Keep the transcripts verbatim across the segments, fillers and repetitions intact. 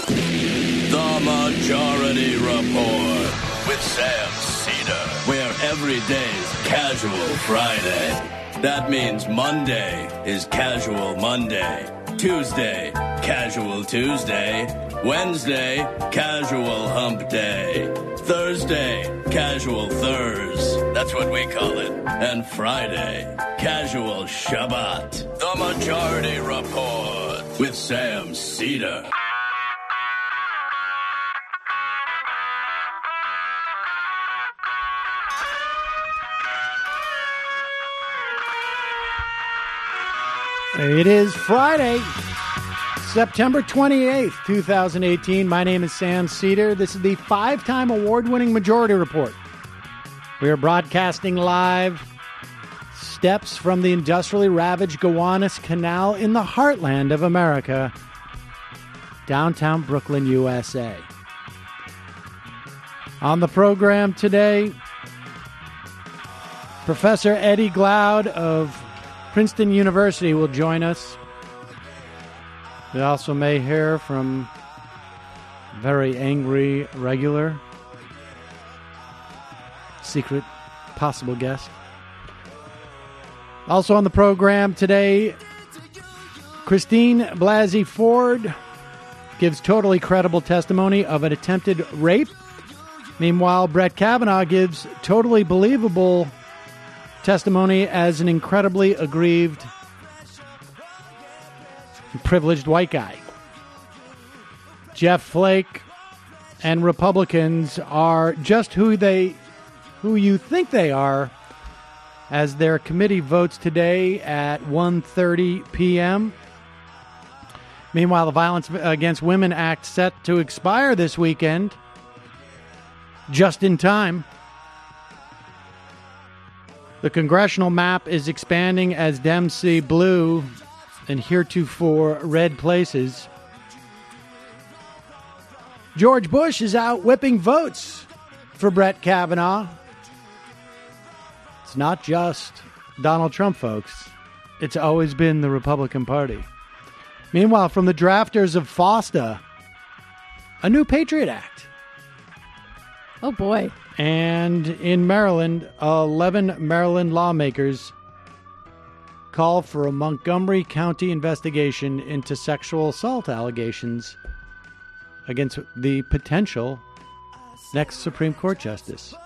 The Majority Report with Sam Cedar, where every day's Casual Friday. That means Monday is Casual Monday, Tuesday, Casual Tuesday, Wednesday, Casual Hump Day, Thursday, Casual Thurs, that's what we call it, and Friday, Casual Shabbat. The Majority Report with Sam Cedar. It is Friday, September twenty-eighth, twenty eighteen. My name is Sam Cedar. This is the five-time award-winning Majority Report. We are broadcasting live steps from the industrially ravaged Gowanus Canal in the heartland of America, downtown Brooklyn, U S A. On the program today, Professor Eddie Glaude of Princeton University will join us. We also may hear from very angry regular, secret, possible guest. Also on the program today, Christine Blasey Ford gives totally credible testimony of an attempted rape. Meanwhile, Brett Kavanaugh gives totally believable testimony as an incredibly aggrieved, privileged white guy. Jeff Flake and Republicans are just who they, who you think they are, as their committee votes today at one thirty p.m. Meanwhile, the Violence Against Women Act set to expire this weekend, just in time. The congressional map is expanding as Dems see blue and heretofore red places. George Bush is out whipping votes for Brett Kavanaugh. It's not just Donald Trump, folks. It's always been the Republican Party. Meanwhile, from the drafters of FOSTA, a new Patriot Act. Oh, boy. And in Maryland, eleven Maryland lawmakers call for a Montgomery County investigation into sexual assault allegations against the potential next Supreme Court justice.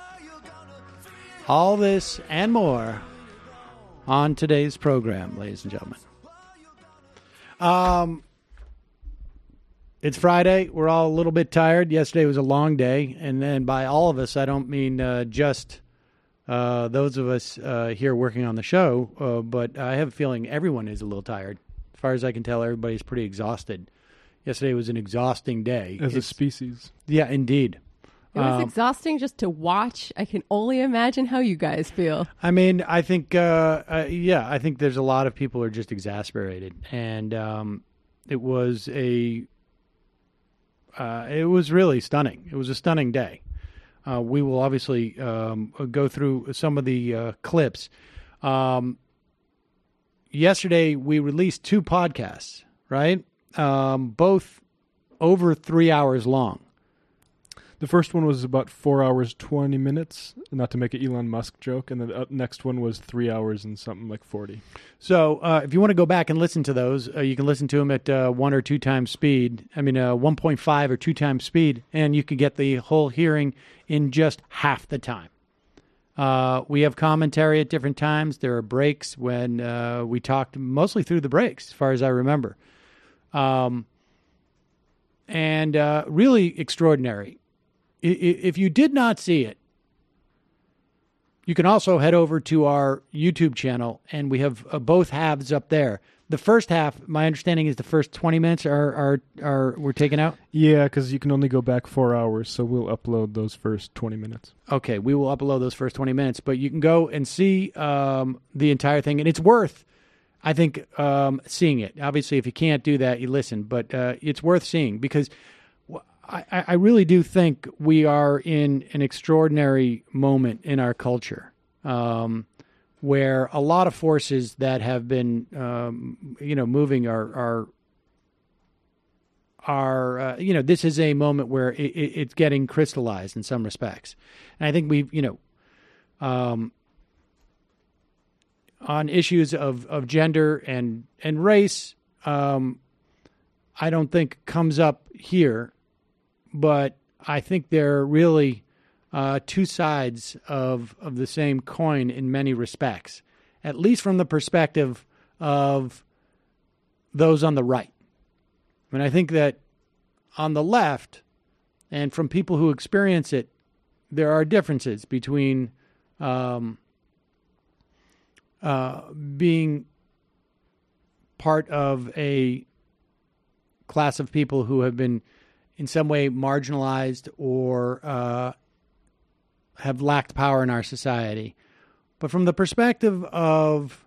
All this and more on today's program, ladies and gentlemen. Um... It's Friday. We're all a little bit tired. Yesterday was a long day. And then by all of us, I don't mean uh, just uh, those of us uh, here working on the show, uh, but I have a feeling everyone is a little tired. As far as I can tell, everybody's pretty exhausted. Yesterday was an exhausting day. As it's, a species. Yeah, indeed. It was um, exhausting just to watch. I can only imagine how you guys feel. I mean, I think, uh, uh, yeah, I think there's a lot of people who are just exasperated. And um, it was a... Uh, it was really stunning. It was a stunning day. Uh, we will obviously um, go through some of the uh, clips. Um, yesterday, we released two podcasts, right? Um, both over three hours long. The first one was about four hours, twenty minutes, not to make an Elon Musk joke. And the next one was three hours and something like forty. So uh, if you want to go back and listen to those, uh, you can listen to them at uh, one or two times speed. I mean, uh, one point five or two times speed, and you can get the whole hearing in just half the time. Uh, we have commentary at different times. There are breaks when uh, we talked mostly through the breaks, as far as I remember. Um, and uh, really extraordinary. If you did not see it, you can also head over to our YouTube channel, and we have uh, both halves up there. The first half, my understanding is the first twenty minutes are are, are were taken out? Yeah, because you can only go back four hours, so we'll upload those first twenty minutes. Okay, we will upload those first twenty minutes, but you can go and see um, the entire thing, and it's worth, I think, um, seeing it. Obviously, if you can't do that, you listen, but uh, it's worth seeing because I, I really do think we are in an extraordinary moment in our culture um, where a lot of forces that have been, um, you know, moving are, are are, uh, you know, this is a moment where it, it, it's getting crystallized in some respects. And I think we've, you know, um, on issues of, of gender and, and race, um, I don't think comes up here, but I think they're really uh, two sides of, of the same coin in many respects, at least from the perspective of those on the right. I mean, I think that on the left, and from people who experience it, there are differences between um, uh, being part of a class of people who have been in some way marginalized or uh, have lacked power in our society. But from the perspective of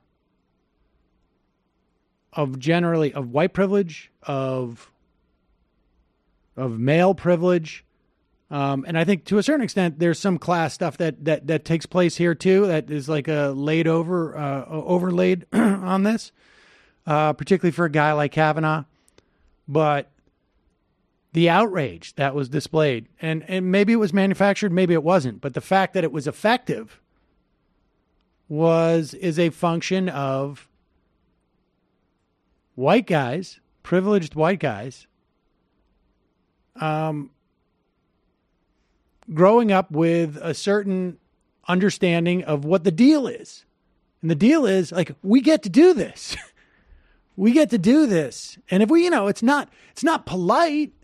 of generally of white privilege, of of male privilege, um, and I think to a certain extent there's some class stuff that that that takes place here too. That is like a laid over uh, overlaid on this, uh, particularly for a guy like Kavanaugh. But the outrage that was displayed, and, and maybe it was manufactured, maybe it wasn't, but the fact that it was effective was is a function of white guys, privileged white guys, um, growing up with a certain understanding of what the deal is. And the deal is, like, we get to do this. We get to do this. And if we, you know, it's not, it's not polite.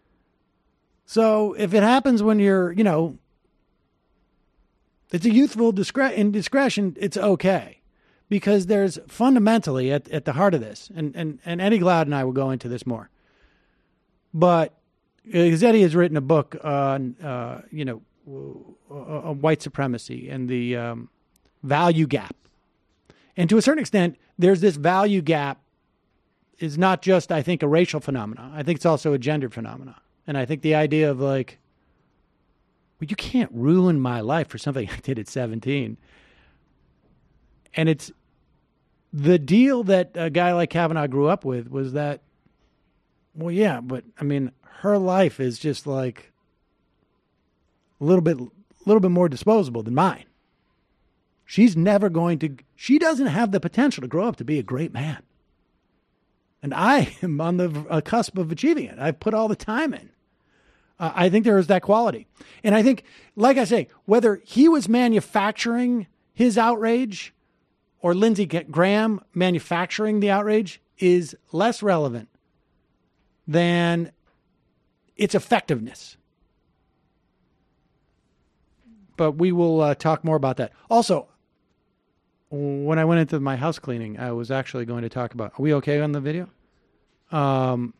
So if it happens when you're, you know, it's a youthful discre- indiscretion, it's okay. Because there's fundamentally at, at the heart of this, and, and, and Eddie Glaude and I will go into this more. But because Eddie has written a book on, uh, you know, on white supremacy and the um, value gap. And to a certain extent, there's this value gap is not just, I think, a racial phenomenon. I think it's also a gendered phenomenon. And I think the idea of like, well, you can't ruin my life for something I did at seventeen. And it's the deal that a guy like Kavanaugh grew up with was that, well, yeah, but I mean, her life is just like a little bit, a little bit more disposable than mine. She's never going to, she doesn't have the potential to grow up to be a great man. And I am on the uh, cusp of achieving it. I've put all the time in. Uh, I think there is that quality. And I think, like I say, whether he was manufacturing his outrage or Lindsey Graham manufacturing the outrage is less relevant than its effectiveness. But we will uh, talk more about that. Also, when I went into my house cleaning, I was actually going to talk about, are we okay on the video? Um,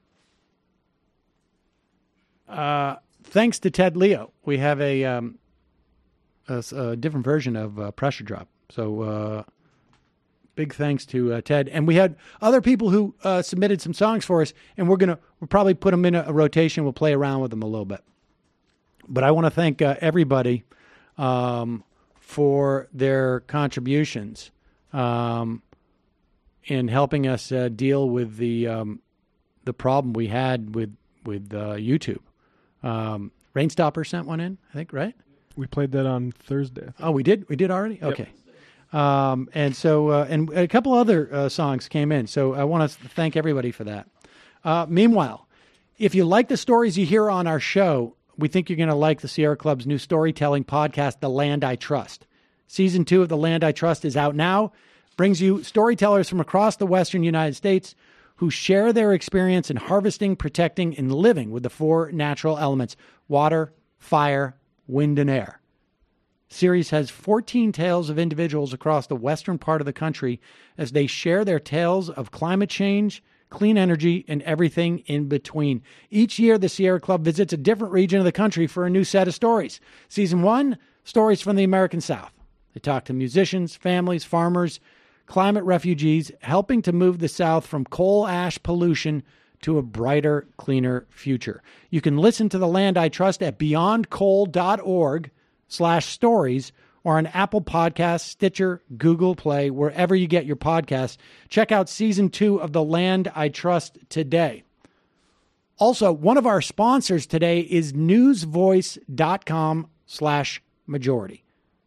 uh, thanks to Ted Leo, we have a, um, a, a different version of uh, Pressure Drop. So uh, big thanks to uh, Ted. And we had other people who uh, submitted some songs for us, and we're going to we'll probably put them in a, a rotation. We'll play around with them a little bit. But I want to thank uh, everybody um, for their contributions um, in helping us uh, deal with the um, the problem we had with with uh, YouTube. Um, Rainstopper sent one in, I think, right? We played that on Thursday. Oh, we did? We did already? Okay. Yep. Um, and so, uh, and a couple other uh, songs came in. So I want to thank everybody for that. Uh, meanwhile, if you like the stories you hear on our show, we think you're going to like the Sierra Club's new storytelling podcast, The Land I Trust. Season two of The Land I Trust is out now. Brings you storytellers from across the western United States who share their experience in harvesting, protecting, and living with the four natural elements: water, fire, wind, and air. Series has fourteen tales of individuals across the western part of the country as they share their tales of climate change, clean energy, and everything in between. Each year, the Sierra Club visits a different region of the country for a new set of stories. Season one, stories from the American South. They talk to musicians, families, farmers, climate refugees, helping to move the South from coal ash pollution to a brighter, cleaner future. You can listen to The Land I Trust at beyondcoal.org slash stories or on Apple Podcasts, Stitcher, Google Play, wherever you get your podcasts. Check out season two of The Land I Trust today. Also, one of our sponsors today is newsvoice.com slash majority.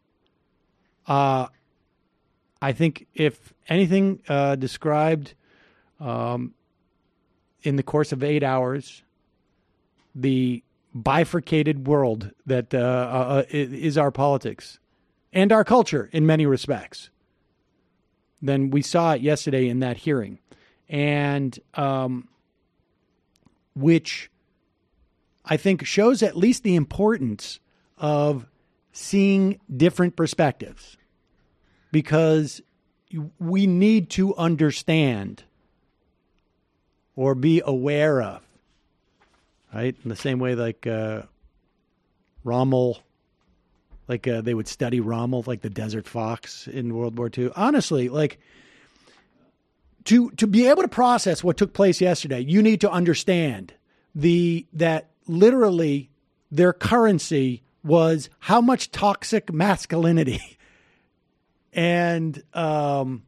Uh, I think if anything uh, described um, in the course of eight hours, the bifurcated world that uh, uh, is our politics and our culture in many respects, then we saw it yesterday in that hearing. And um, which I think shows at least the importance of seeing different perspectives, because we need to understand or be aware of, right? In the same way, like uh, Rommel, like uh, they would study Rommel, like the Desert Fox in World War Two. Honestly, like to to be able to process what took place yesterday, you need to understand the that literally their currency was how much toxic masculinity and um,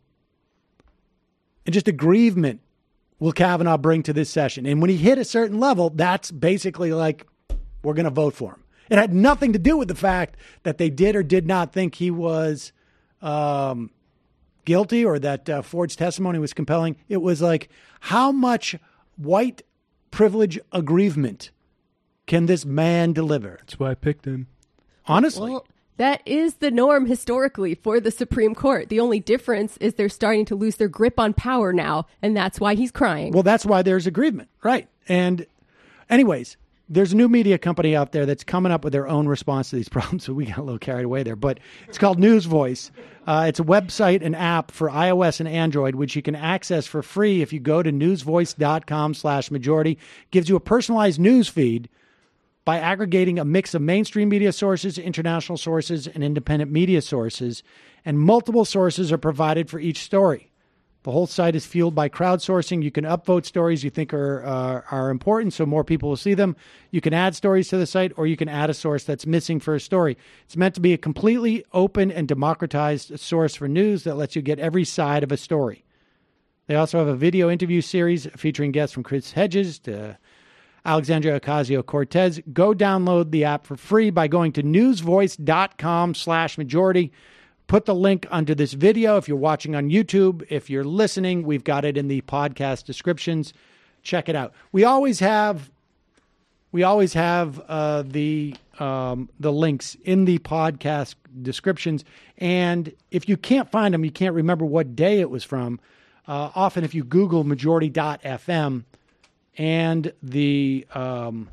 and just aggrievement will Kavanaugh bring to this session. And when he hit a certain level, that's basically like, we're going to vote for him. It had nothing to do with the fact that they did or did not think he was um, guilty or that uh, Ford's testimony was compelling. It was like, how much white privilege aggrievement can this man deliver? That's why I picked him. Honestly. Well, that is the norm historically for the Supreme Court. The only difference is they're starting to lose their grip on power now, and that's why he's crying. Well, that's why there's aggrievement, right? And anyways, there's a new media company out there that's coming up with their own response to these problems, so we got a little carried away there. But it's called News Voice. Uh, it's a website and app for iOS and Android, which you can access for free if you go to newsvoice.com slash majority. Gives you a personalized news feed by aggregating a mix of mainstream media sources, international sources, and independent media sources. And multiple sources are provided for each story. The whole site is fueled by crowdsourcing. You can upvote stories you think are uh, are important so more people will see them. You can add stories to the site, or you can add a source that's missing for a story. It's meant to be a completely open and democratized source for news that lets you get every side of a story. They also have a video interview series featuring guests from Chris Hedges to Alexandria Ocasio-Cortez. Go download the app for free by going to newsvoice.com slash majority. Put the link under this video if you're watching on YouTube. If you're listening, we've got it in the podcast descriptions. Check it out. We always have we always have uh, the um, the links in the podcast descriptions. And if you can't find them, you can't remember what day it was from, uh, often if you Google majority dot f m and the um,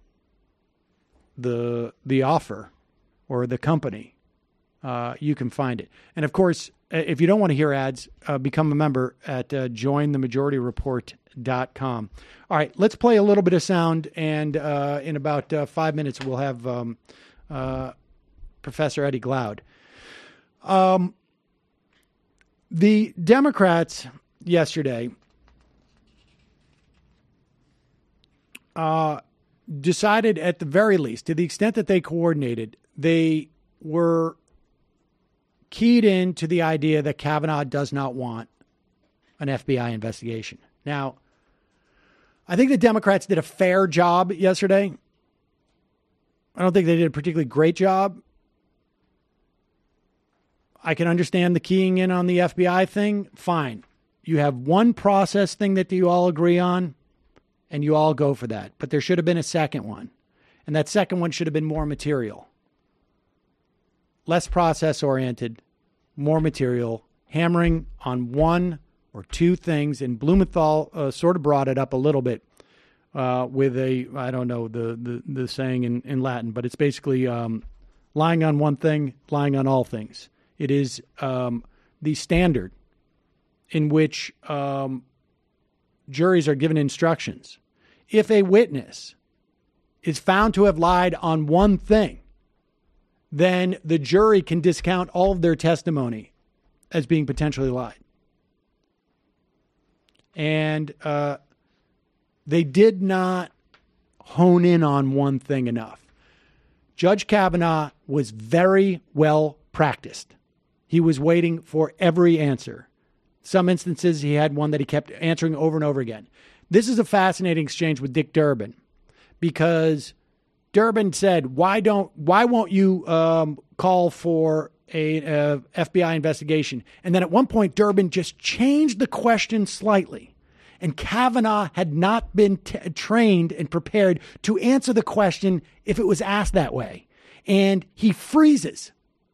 the the offer or the company, Uh, you can find it. And of course, if you don't want to hear ads, uh, become a member at uh, join the majority report dot com. All right, let's play a little bit of sound. And uh, in about uh, five minutes, we'll have um, uh, Professor Eddie Glaude. Um, the Democrats yesterday uh, decided, at the very least, to the extent that they coordinated, they were keyed in to the idea that Kavanaugh does not want an F B I investigation. Now, I think the Democrats did a fair job yesterday. I don't think they did a particularly great job. I can understand the keying in on the F B I thing. Fine. You have one process thing that you all agree on, and you all go for that. But there should have been a second one. And that second one should have been more material. Less process-oriented, more material, hammering on one or two things. And Blumenthal uh, sort of brought it up a little bit uh, with a, I don't know the the, the saying in, in Latin, but it's basically um, lying on one thing, lying on all things. It is um, the standard in which um, juries are given instructions. If a witness is found to have lied on one thing, then the jury can discount all of their testimony as being potentially lied. And uh, they did not hone in on one thing enough. Judge Kavanaugh was very well practiced. He was waiting for every answer. Some instances, he had one that he kept answering over and over again. this is a fascinating exchange with Dick Durbin, because Durbin said, "Why don't? Why won't you um, call for a, a F B I investigation?" And then at one point, Durbin just changed the question slightly, and Kavanaugh had not been t- trained and prepared to answer the question if it was asked that way, and he freezes,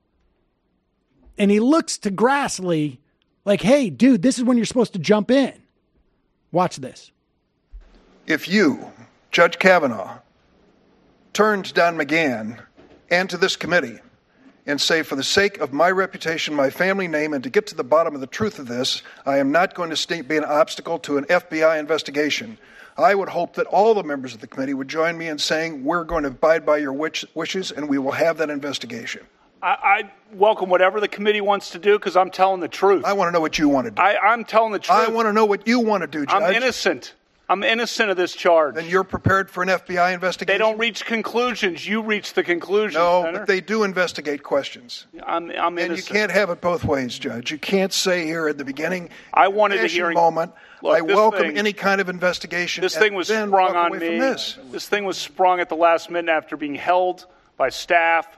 and he looks to Grassley like, "Hey, dude, this is when you're supposed to jump in." Watch this. If you, Judge Kavanaugh, turned Don McGahn and to this committee and say, for the sake of my reputation, my family name, and to get to the bottom of the truth of this, I am not going to stay, be an obstacle to an F B I investigation, I would hope that all the members of the committee would join me in saying we're going to abide by your wish, wishes and we will have that investigation. I, I welcome whatever the committee wants to do, because I'm telling the truth. I want to know what you want to do. I, I'm telling the truth. I want to know what you want to do, Judge. I'm innocent. I'm innocent of this charge. Then you're prepared for an F B I investigation? They don't reach conclusions. You reach the conclusion. No, Senator. but they do investigate questions. I'm, I'm innocent. And you can't have it both ways, Judge. You can't say here at the beginning, I wanted a hearing moment, Look, I welcome thing, any kind of investigation. This thing was then sprung walk on away me. From this. This thing was sprung at the last minute after being held by staff.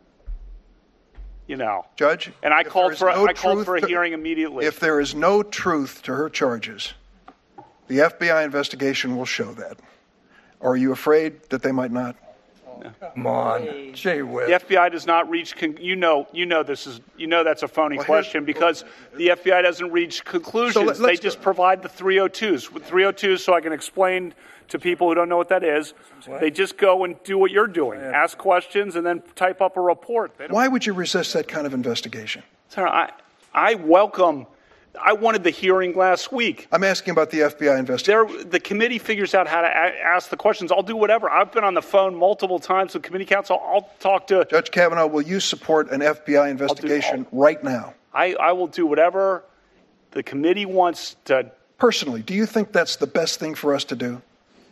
You know, Judge, and I called for no I called for a to, hearing immediately. If there is no truth to her charges, the F B I investigation will show that. Are you afraid that they might not? No. Come on, Jay Whip. The F B I does not reach. Con- you know, you know this is. You know that's a phony well, question because the F B I doesn't reach conclusions. So let, they just go. provide the three oh twos. With three oh twos, so I can explain to people who don't know what that is. What? They just go and do what you're doing: yeah. ask questions and then type up a report. Why would you resist that kind of investigation? Sir, I, I welcome. I wanted the hearing last week. I'm asking about the F B I investigation. There, the committee figures out how to a- ask the questions. I'll do whatever. I've been on the phone multiple times with committee counsel. I'll talk to... Judge Kavanaugh, will you support an F B I investigation do, right now? I, I will do whatever the committee wants to... Personally, do you think that's the best thing for us to do?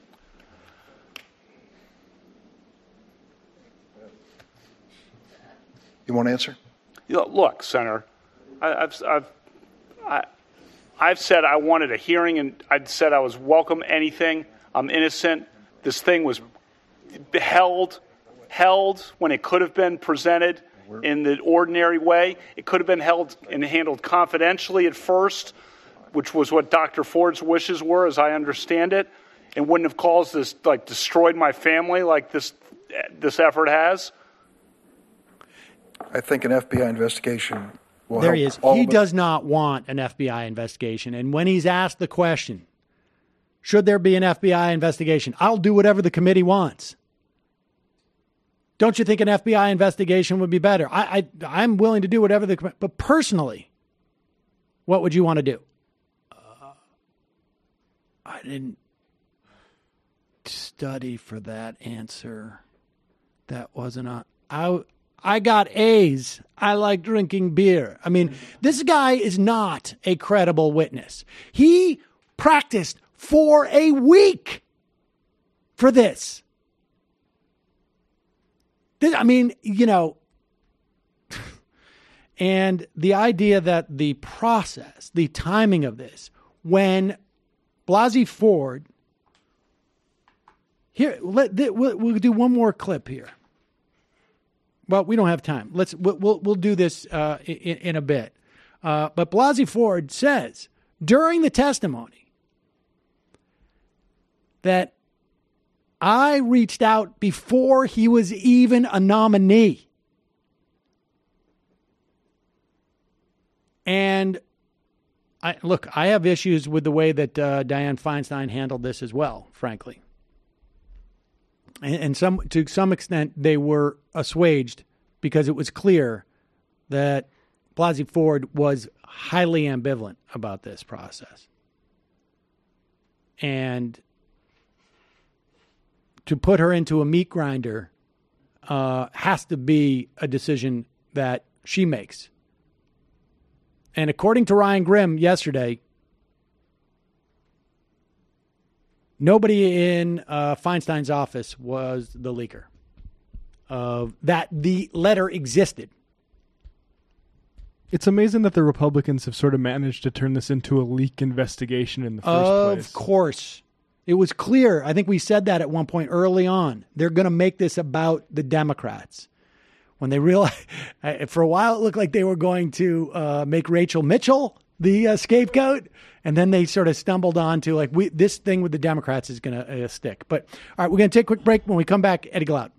You won't answer? Look, Senator, I, I've... I've I, I've said I wanted a hearing, and I said I was welcome anything. I'm innocent. This thing was held, held when it could have been presented in the ordinary way. It could have been held and handled confidentially at first, which was what Doctor Ford's wishes were, as I understand it, and wouldn't have caused this, like, destroyed my family like this, this effort has. I think an F B I investigation. Well, there he is. He does not want an F B I investigation. And when he's asked the question, should there be an F B I investigation? I'll do whatever the committee wants. Don't you think an F B I investigation would be better? I, I, I'm willing to do whatever the committee, but personally, what would you want to do? Uh, I didn't study for that answer. That wasn't on. I, I got A's. I like drinking beer. I mean, this guy is not a credible witness. He practiced for a week for this. this I mean, you know, and the idea that the process, the timing of this, when Blasey Ford, here, let, we'll, we'll do one more clip here. Well, we don't have time. Let's we'll we'll, we'll do this uh, in, in a bit. Uh, but Blasey Ford says during the testimony that I reached out before he was even a nominee, and I look. I have issues with the way that uh, Dianne Feinstein handled this as well, frankly. And some, to some extent, they were assuaged because it was clear that Blasey Ford was highly ambivalent about this process. And to put her into a meat grinder uh, has to be a decision that she makes. And according to Ryan Grimm yesterday, nobody in uh, Feinstein's office was the leaker. Uh, that the letter existed. It's amazing that the Republicans have sort of managed to turn this into a leak investigation in the first of place. Of course. It was clear. I think we said that at one point early on. They're going to make this about the Democrats. When they realized, for a while, it looked like they were going to uh, make Rachel Mitchell the uh, scapegoat. And then they sort of stumbled on to like, we, this thing with the Democrats is going to uh, stick. But all right, we're going to take a quick break. When we come back, Eddie Glaude.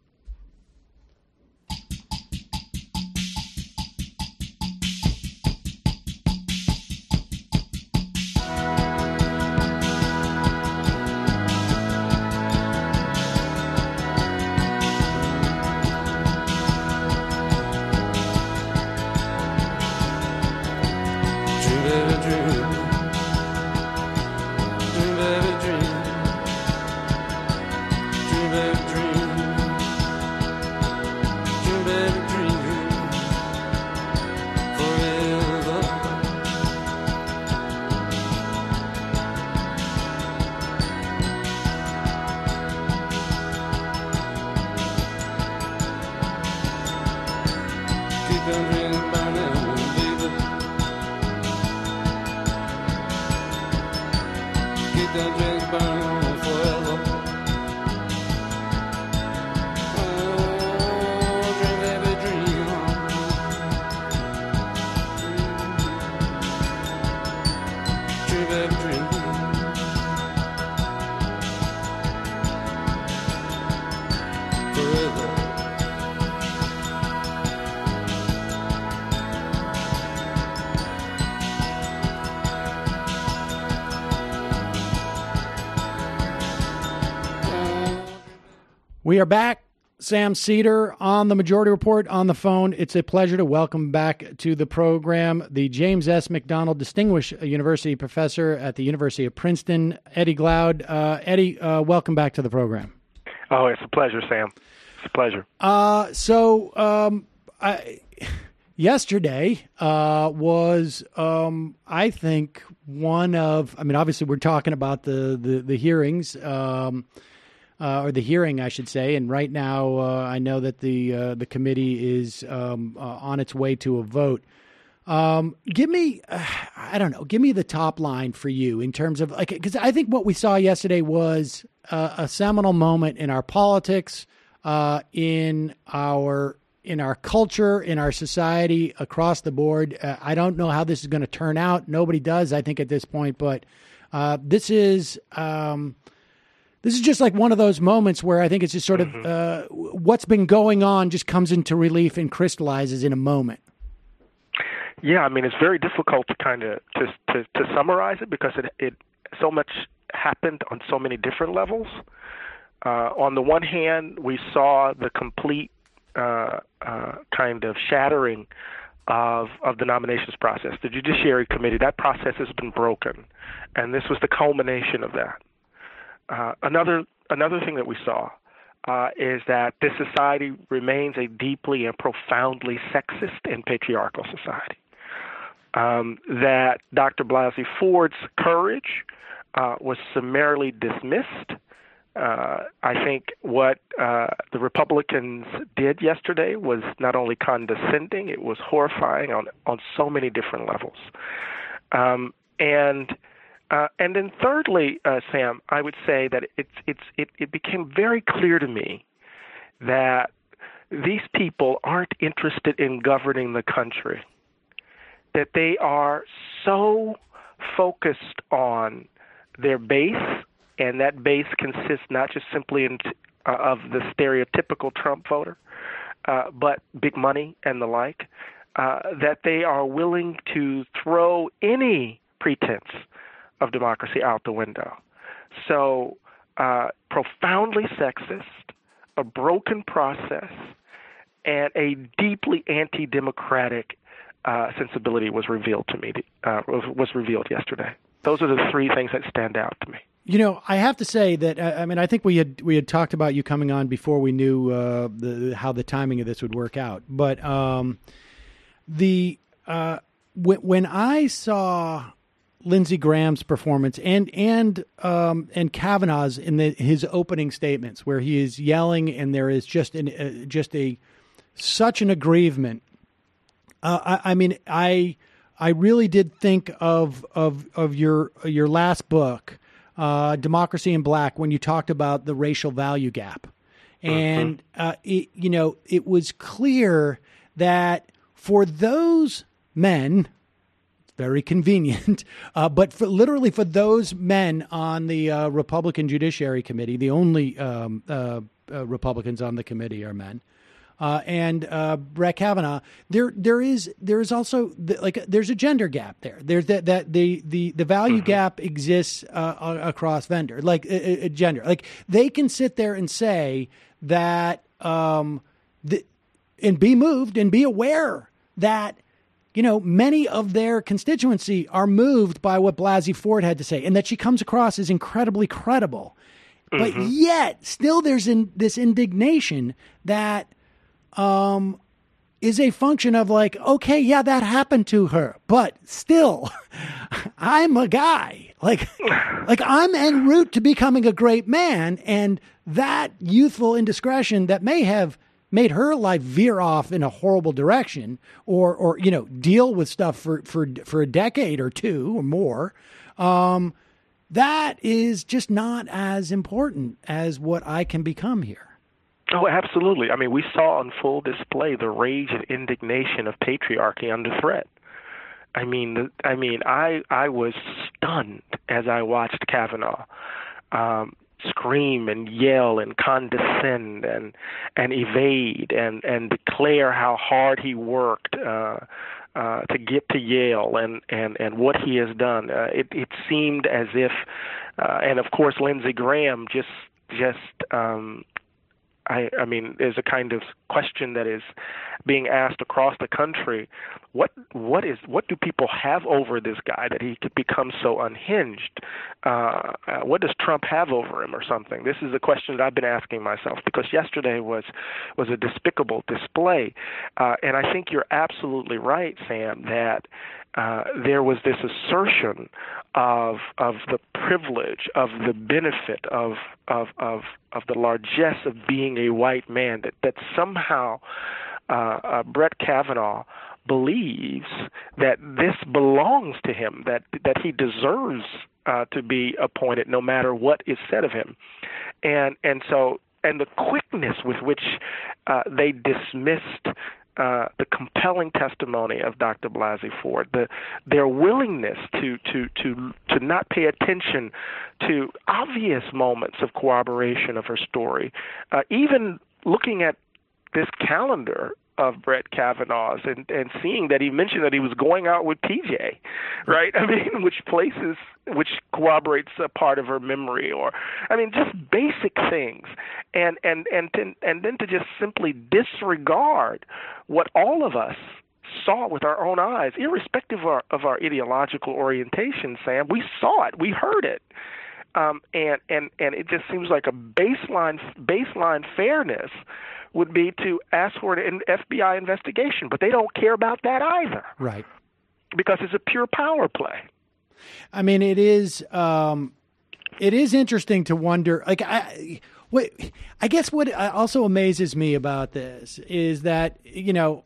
We are back. Sam Seder on the Majority Report on the phone. It's a pleasure to welcome back to the program the James S. McDonald Distinguished University Professor at the University of Princeton, Eddie Glaude. Uh, Eddie, uh, welcome back to the program. Oh, it's a pleasure, Sam. It's a pleasure. Uh, so um, I, yesterday uh, was, um, I think, one of, I mean, obviously we're talking about the, the, the hearings, um Uh, or the hearing, I should say. And right now, uh, I know that the uh, the committee is um, uh, on its way to a vote. Um, give me, uh, I don't know, give me the top line for you in terms of, like, because I think what we saw yesterday was uh, a seminal moment in our politics, uh, in our in our culture, in our society across the board. Uh, I don't know how this is going to turn out. Nobody does, I think, at this point. But uh, this is. Um, This is just like one of those moments where I think it's just sort of uh, what's been going on just comes into relief and crystallizes in a moment. Yeah, I mean, it's very difficult to kind of to, to to summarize it because it it so much happened on so many different levels. Uh, on the one hand, we saw the complete uh, uh, kind of shattering of of the nominations process. The Judiciary Committee, that process has been broken, and this was the culmination of that. Uh, another another thing that we saw uh, is that this society remains a deeply and profoundly sexist and patriarchal society. Um, that Doctor Blasey Ford's courage uh, was summarily dismissed. Uh, I think what uh, the Republicans did yesterday was not only condescending, it was horrifying on, on so many different levels. Um, and Uh, and then thirdly, uh, Sam, I would say that it's, it's, it, it became very clear to me that these people aren't interested in governing the country, that they are so focused on their base, and that base consists not just simply in, uh, of the stereotypical Trump voter, uh, but big money and the like, uh, that they are willing to throw any pretense of democracy out the window. So uh, profoundly sexist, a broken process, and a deeply anti-democratic uh, sensibility was revealed to me, uh, was, was revealed yesterday. Those are the three things that stand out to me. You know, I have to say that, I mean, I think we had we had talked about you coming on before we knew uh, the how the timing of this would work out. But um, the uh, w- when I saw Lindsey Graham's performance and and um, and Kavanaugh's in the, his opening statements, where he is yelling, and there is just an uh, just a such an aggrievement. Uh, I, I mean, I I really did think of of of your your last book, uh, Democracy in Black, when you talked about the racial value gap. And, uh, it, you know, it was clear that for those men, it's very convenient, uh, but for literally for those men on the uh, Republican Judiciary Committee, the only um, uh, uh, Republicans on the committee are men. Uh, and uh, Brett Kavanaugh, there there is there is also the, like there's a gender gap there. There's that that the the the value mm-hmm. gap exists uh, across vendor like uh, uh, gender. Like they can sit there and say that um, the, and be moved and be aware that you know many of their constituency are moved by what Blasey Ford had to say, and that she comes across as incredibly credible. Mm-hmm. But yet, still, there's in, this indignation that. Um, is a function of like, okay, yeah, that happened to her, but still, I'm a guy. Like, like I'm en route to becoming a great man, and that youthful indiscretion that may have made her life veer off in a horrible direction, or, or you know, deal with stuff for for for a decade or two or more. Um, that is just not as important as what I can become here. Oh, absolutely. I mean, we saw on full display the rage and indignation of patriarchy under threat. I mean, I mean, I I was stunned as I watched Kavanaugh um, scream and yell and condescend and and evade and, and declare how hard he worked uh, uh, to get to Yale and, and, and what he has done. Uh, it, it seemed as if, uh, and of course, Lindsey Graham just just. Um, I, I mean, there's a kind of question that is being asked across the country. What what is what do people have over this guy that he could become so unhinged? Uh, uh, what does Trump have over him or something? This is a question that I've been asking myself, because yesterday was was a despicable display. Uh, and I think you're absolutely right, Sam, that uh, there was this assertion of of the privilege, of the benefit, of of of of the largesse of being a white man, that, that somehow uh, uh, Brett Kavanaugh believes that this belongs to him, that that he deserves uh, to be appointed no matter what is said of him. And and so and the quickness with which uh, they dismissed Uh, the compelling testimony of Doctor Blasey Ford, the, their willingness to, to, to, to not pay attention to obvious moments of corroboration of her story, uh, even looking at this calendar of Brett Kavanaugh's and, and seeing that he mentioned that he was going out with P J, right? I mean, which places, which corroborates a part of her memory, or, I mean, just basic things. And, and, and, to, and then to just simply disregard what all of us saw with our own eyes, irrespective of our, of our ideological orientation, Sam. We saw it. We heard it. Um, and, and, and it just seems like a baseline baseline fairness would be to ask for an F B I investigation, but they don't care about that either. Right. Because it's a pure power play. I mean, it is, um, it is interesting to wonder, like, I, what, I guess what also amazes me about this is that, you know,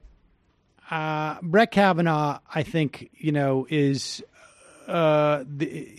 uh, Brett Kavanaugh, I think, you know, is, uh, the,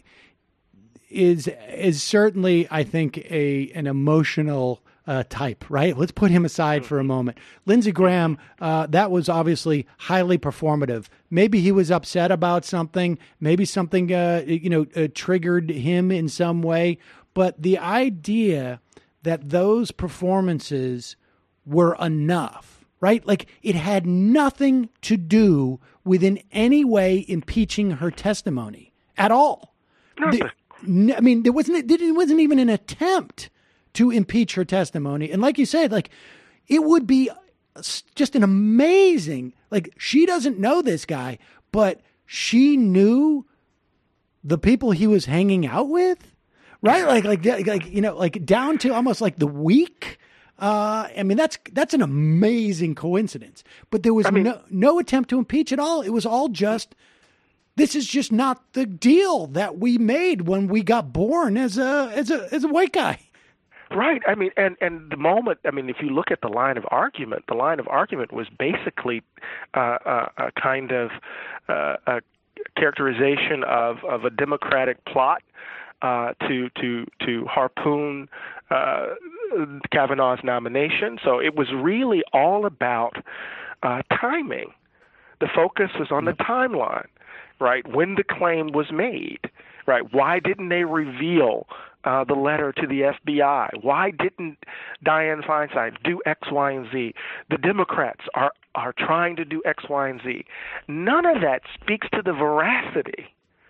is, is certainly, I think, a, an emotional Uh, type, right? Let's put him aside for a moment. Lindsey Graham, uh, that was obviously highly performative. Maybe he was upset about something. Maybe something, uh, you know, uh, triggered him in some way. But the idea that those performances were enough, right? Like it had nothing to do with in any way impeaching her testimony at all. The, I mean, there wasn't, it wasn't even an attempt to impeach her testimony. And like you said, like it would be just an amazing, like she doesn't know this guy, but she knew the people he was hanging out with, right? Like, like, like, you know, like down to almost like the week. Uh, I mean, that's, that's an amazing coincidence, but there was I mean, no, no attempt to impeach at all. It was all just, this is just not the deal that we made when we got born as a, as a, as a white guy. Right. I mean, and, and the moment, I mean, if you look at the line of argument, the line of argument was basically uh, a, a kind of uh, a characterization of, of a Democratic plot uh, to to to harpoon uh, Kavanaugh's nomination. So it was really all about uh, timing. The focus was on the timeline, right? When the claim was made, right? Why didn't they reveal uh, the letter to the F B I? Why didn't Dianne Feinstein do X, Y, and Z? The Democrats are, are trying to do X, Y, and Z. None of that speaks to the veracity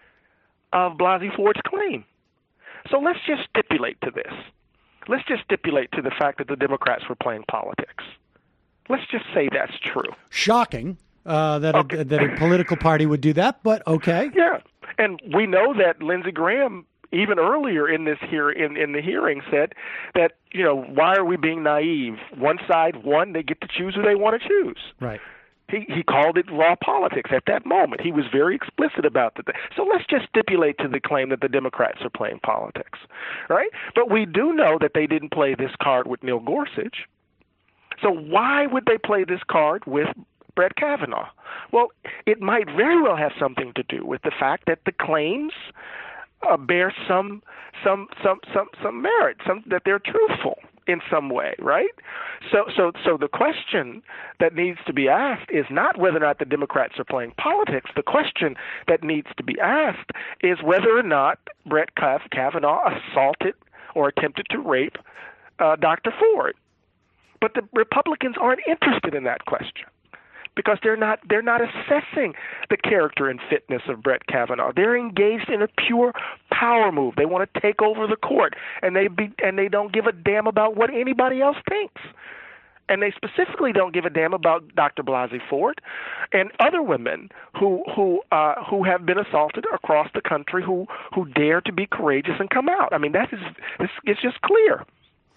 of Blasey Ford's claim. So let's just stipulate to this. Let's just stipulate to the fact that the Democrats were playing politics. Let's just say that's true. Shocking. Uh, that okay. a, that a political party would do that, but okay. Yeah, and we know that Lindsey Graham, even earlier in this hear in, in the hearing, said that, you know, why are we being naive? One side won; they get to choose who they want to choose. Right. He he called it raw politics at that moment. He was very explicit about that. So let's just stipulate to the claim that the Democrats are playing politics, right? But we do know that they didn't play this card with Neil Gorsuch. So why would they play this card with Brett Kavanaugh? Well, it might very well have something to do with the fact that the claims uh, bear some some some some some merit, some that they're truthful in some way, right? So so so the question that needs to be asked is not whether or not the Democrats are playing politics. The question that needs to be asked is whether or not Brett Kavanaugh assaulted or attempted to rape uh, Doctor Ford. But the Republicans aren't interested in that question, because they're not they're not assessing the character and fitness of Brett Kavanaugh. They're engaged in a pure power move. They want to take over the court, and they be and they don't give a damn about what anybody else thinks. And they specifically don't give a damn about Doctor Blasey Ford and other women who who uh, who have been assaulted across the country who who dare to be courageous and come out. I mean, that is this is just clear.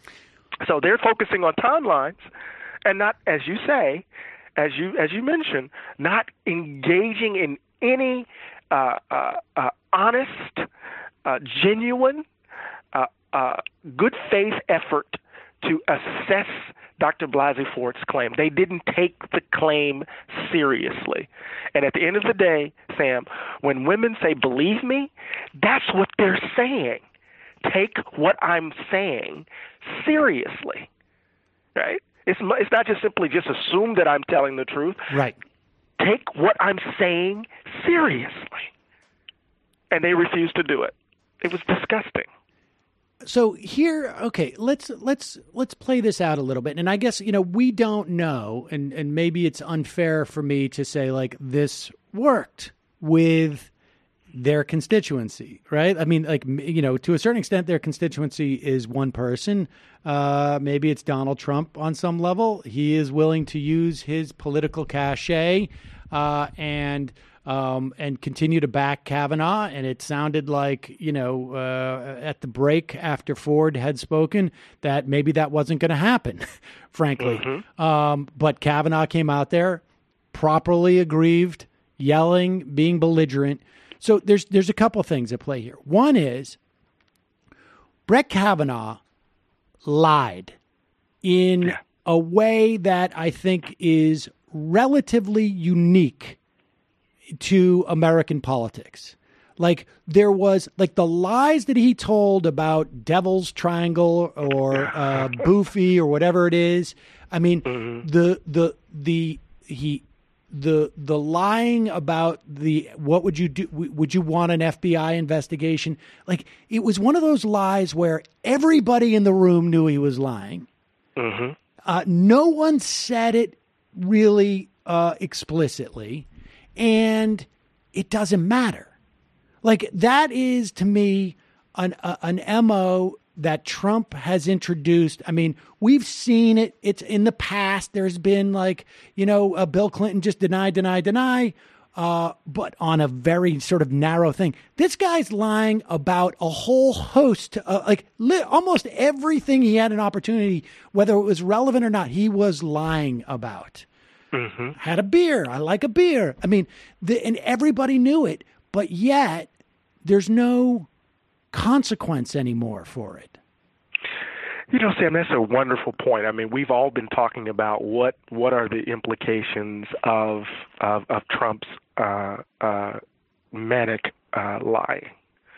So they're focusing on timelines, and not, as you say, as you as you mentioned, not engaging in any uh, uh, uh, honest, uh, genuine, uh, uh, good faith effort to assess Doctor Blasey Ford's claim. They didn't take the claim seriously. And at the end of the day, Sam, when women say, believe me, that's what they're saying. Take what I'm saying seriously, right? It's it's not just simply just assume that I'm telling the truth. Right. Take what I'm saying seriously. And they refused to do it. It was disgusting. So here, okay, let's let's let's play this out a little bit. And I guess, you know, we don't know, and, and maybe it's unfair for me to say, like, this worked with their constituency, right? I mean, like, you know, to a certain extent, their constituency is one person. Uh, maybe it's Donald Trump on some level. He is willing to use his political cachet uh, and um, and continue to back Kavanaugh. And it sounded like, you know, uh, at the break after Ford had spoken, that maybe that wasn't going to happen, frankly. Mm-hmm. Um, but Kavanaugh came out there, properly aggrieved, yelling, being belligerent. So there's there's a couple things at play here. One is Brett Kavanaugh lied in yeah. a way that I think is relatively unique to American politics. Like, there was, like, the lies that he told about Devil's Triangle or uh, Boofy or whatever it is. I mean, mm-hmm. the the the he. The the lying about the what would you do? Would you want an F B I investigation? Like, it was one of those lies where everybody in the room knew he was lying. Mm-hmm. Uh, no one said it really uh, explicitly, and it doesn't matter. Like, that is, to me, an uh, an M O that Trump has introduced. I mean, we've seen it. It's in the past. There's been, like, you know, uh, Bill Clinton just deny, deny, deny, uh, but on a very sort of narrow thing. This guy's lying about a whole host, uh, like li- almost everything he had an opportunity, whether it was relevant or not, he was lying about. Mm-hmm. Had a beer. I like a beer. I mean, the, and everybody knew it, but yet there's no consequence anymore for it. You know, Sam, that's a wonderful point. I mean, we've all been talking about what what are the implications of of, of Trump's uh, uh, manic uh, lying.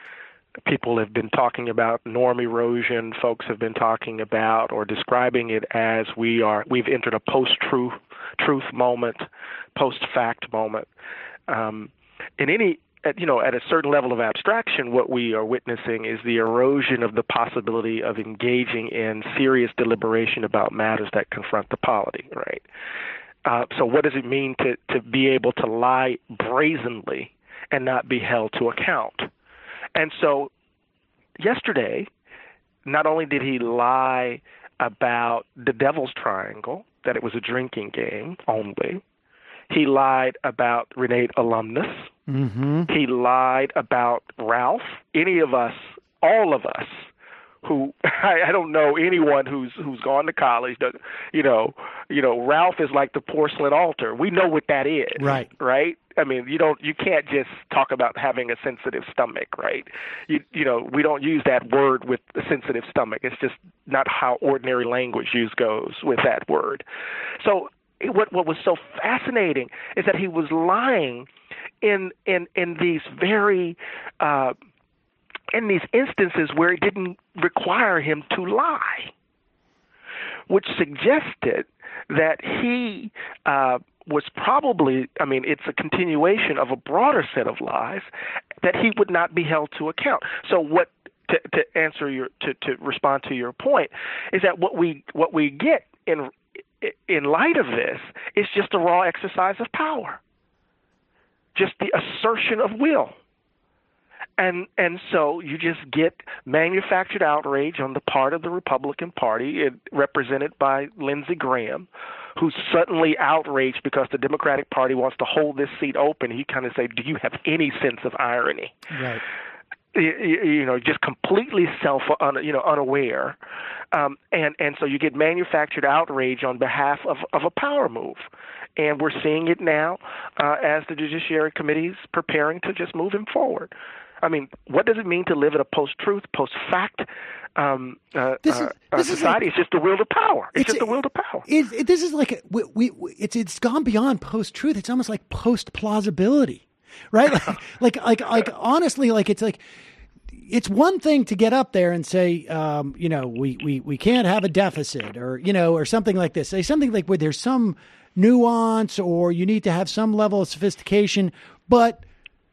people have been talking about norm erosion. Folks have been talking about or describing it as we are we've entered a post-truth truth moment, post-fact moment. Um, in any At, you know, at a certain level of abstraction, what we are witnessing is the erosion of the possibility of engaging in serious deliberation about matters that confront the polity, right? Uh, so what does it mean to, to be able to lie brazenly and not be held to account? And so yesterday, not only did he lie about the Devil's Triangle, that it was a drinking game only, he lied about Renate alumnus. Mm-hmm. He lied about Ralph. Any of us, all of us, who I, I don't know anyone who's who's gone to college. That, you know, you know, Ralph is like the porcelain altar. We know what that is, right? Right. I mean, you don't, you can't just talk about having a sensitive stomach, right? You, you know, we don't use that word with a sensitive stomach. It's just not how ordinary language use goes with that word. So. What what was so fascinating is that he was lying in in in these very uh, in these instances where it didn't require him to lie, which suggested that he uh, was probably, I mean, it's a continuation of a broader set of lies that he would not be held to account. So what to, to answer your to, to respond to your point is that what we what we get in in light of this, it's just a raw exercise of power, just the assertion of will. And and so you just get manufactured outrage on the part of the Republican Party, it, represented by Lindsey Graham, who's suddenly outraged because the Democratic Party wants to hold this seat open. He kind of say, do you have any sense of irony? Right. You, you know, just completely self, un, you know, unaware. Um, and, and so you get manufactured outrage on behalf of, of a power move. And we're seeing it now uh, as the Judiciary Committee is preparing to just move him forward. I mean, what does it mean to live in a post-truth, post-fact um, uh, this is, uh, this society? Is like, it's just the will to power. It's, it's just the will to power. It, it, this is like, a, we, we, it's it's gone beyond post-truth. It's almost like post-plausibility, right? Like, like, like, like, honestly, like, it's like, it's one thing to get up there and say, um, you know, we, we, we can't have a deficit or, you know, or something like this. Say something like where there's some nuance or you need to have some level of sophistication. But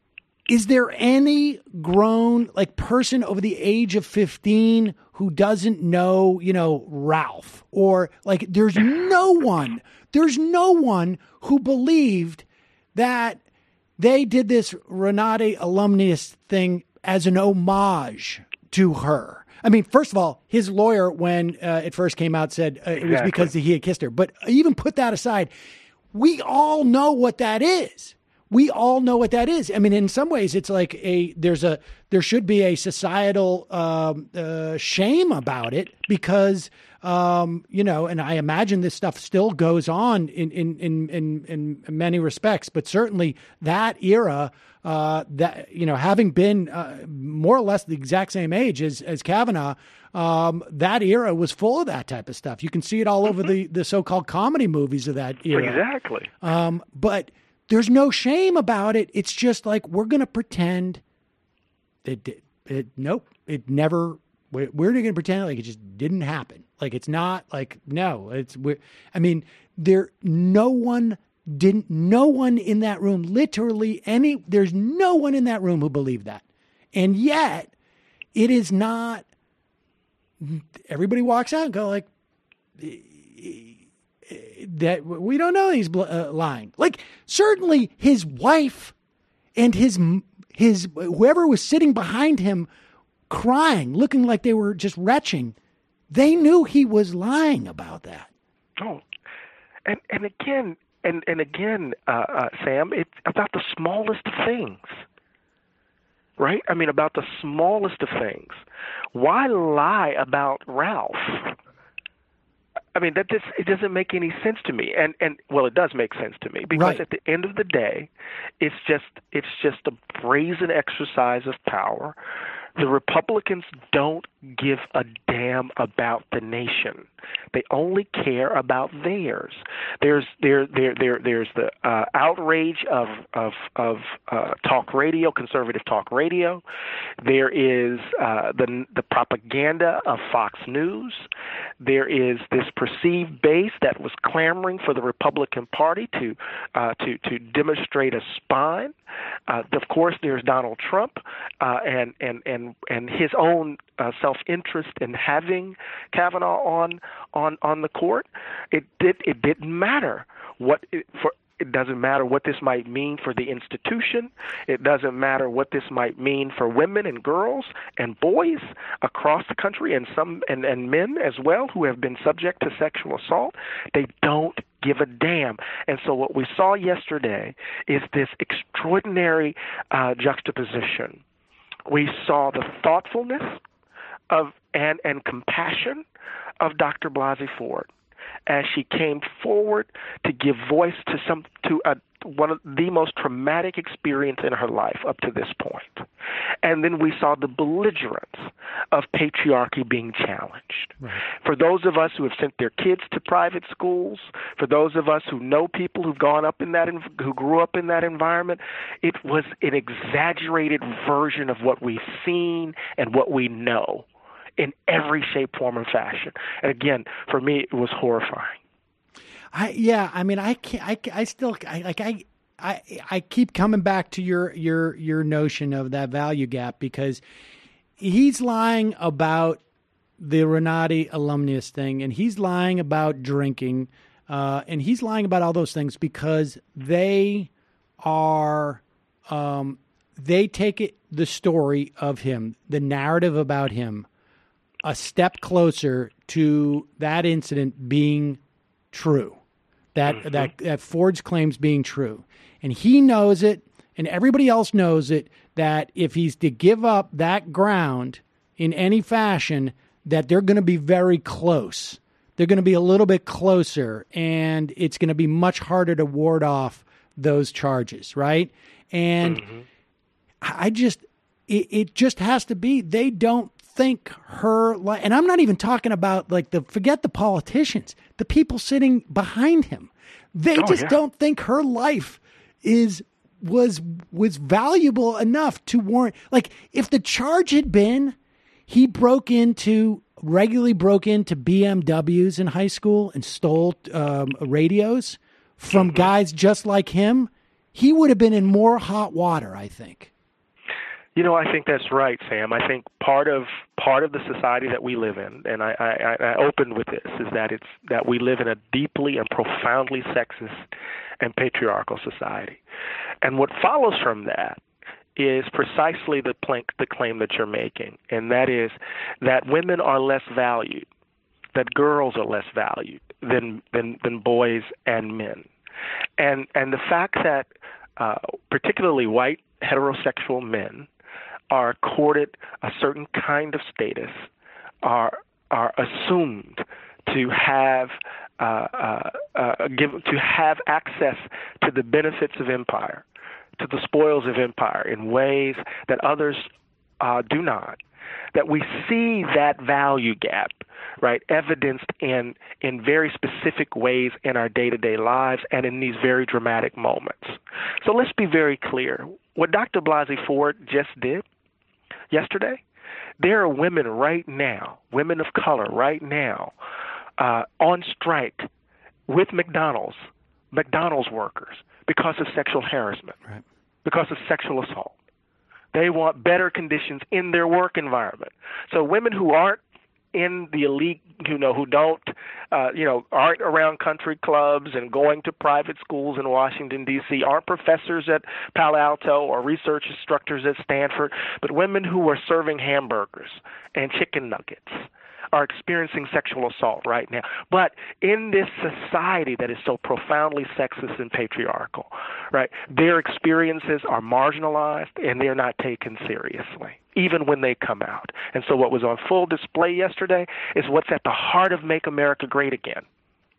is there any grown like person over the age of fifteen who doesn't know, you know, Ralph, or like there's no one, there's no one who believed that they did this Renate alumnus thing as an homage to her. I mean, first of all, his lawyer, when uh, it first came out, said uh, it was Exactly. because he had kissed her. But even put that aside, we all know what that is. We all know what that is. I mean, in some ways, it's like a there's a there should be a societal um, uh, shame about it because um, you know, and I imagine this stuff still goes on in in in in, in many respects, but certainly that era, uh, that you know, having been uh, more or less the exact same age as as Kavanaugh, um, that era was full of that type of stuff. You can see it all over the the so-called comedy movies of that era. Exactly. Um, but there's no shame about it. It's just like we're going to pretend it, it, it. Nope, it never. We're, we're going to pretend like it just didn't happen. Like it's not like no. It's. We're, I mean, there. No one didn't. No one in that room. Literally any. There's no one in that room who believed that, and yet it is not. Everybody walks out and go like. That we don't know he's uh, lying. Like certainly his wife and his his whoever was sitting behind him, crying, looking like they were just retching. They knew he was lying about that. Oh, and and again and and again, uh, uh, Sam, it's about the smallest of things, right? I mean, about the smallest of things. Why lie about Ralph? I mean, that just, it doesn't make any sense to me. And, and well, it does make sense to me because right. At the end of the day, it's just it's just a brazen exercise of power the Republicans don't give a damn about the nation. They only care about theirs. There's there there there there's the uh, outrage of of of uh, talk radio, conservative talk radio. There is uh, the the propaganda of Fox News. There is this perceived base that was clamoring for the Republican Party to uh, to to demonstrate a spine. Uh, of course, there's Donald Trump uh, and and and and his own uh, self-interest in having Kavanaugh on on on the court. It did it didn't matter what it, for. It doesn't matter what this might mean for the institution. It doesn't matter what this might mean for women and girls and boys across the country, and some and, and men as well who have been subject to sexual assault. They don't give a damn. And so what we saw yesterday is this extraordinary uh, juxtaposition. We saw the thoughtfulness of and and compassion of Doctor Blasey Ford as she came forward to give voice to some to a, one of the most traumatic experience in her life up to this point. And then we saw the belligerence of patriarchy being challenged. Right. For those of us who have sent their kids to private schools, for those of us who know people who've gone up in that, who grew up in that environment, it was an exaggerated version of what we've seen and what we know, in every shape, form, and fashion. And again, for me, it was horrifying. I yeah, I mean, I can't. I, I still I, like I I I keep coming back to your your your notion of that value gap, because he's lying about the Renati alumnus thing, and he's lying about drinking, uh, and he's lying about all those things because they are um, they take it the story of him, the narrative about him, a step closer to that incident being true, that, mm-hmm. that that Ford's claims being true. And he knows it, and everybody else knows it, that if he's to give up that ground in any fashion, that they're going to be very close. They're going to be a little bit closer, and it's going to be much harder to ward off those charges, right? And mm-hmm. I just, it, it just has to be, they don't think her life, and I'm not even talking about like the, forget the politicians, the people sitting behind him. They oh, just yeah. don't think her life is, was, was valuable enough to warrant, like if the charge had been, he broke into, regularly broke into B M Ws in high school and stole um, radios from mm-hmm. guys just like him, he would have been in more hot water, I think. You know, I think that's right, Sam. I think part of part of the society that we live in, and I, I, I opened with this, is that it's that we live in a deeply and profoundly sexist and patriarchal society. And what follows from that is precisely the plank, the claim that you're making, and that is that women are less valued, that girls are less valued than than, than boys and men, and and the fact that uh, particularly white heterosexual men are accorded a certain kind of status, are are assumed to have uh, uh, uh, give to have access to the benefits of empire, to the spoils of empire in ways that others uh, do not. That we see that value gap, right, evidenced in in very specific ways in our day-to-day lives and in these very dramatic moments. So let's be very clear. What Doctor Blasey Ford just did yesterday, there are women right now, women of color right now, uh, on strike with McDonald's, McDonald's workers, because of sexual harassment, right. because of sexual assault. They want better conditions in their work environment. So women who aren't in the elite, you know, who don't, uh, you know, aren't around country clubs and going to private schools in Washington, D C, aren't professors at Palo Alto or research instructors at Stanford, but women who are serving hamburgers and chicken nuggets are experiencing sexual assault right now. But in this society that is so profoundly sexist and patriarchal, right, their experiences are marginalized and they're not taken seriously, even when they come out. And so what was on full display yesterday is what's at the heart of Make America Great Again,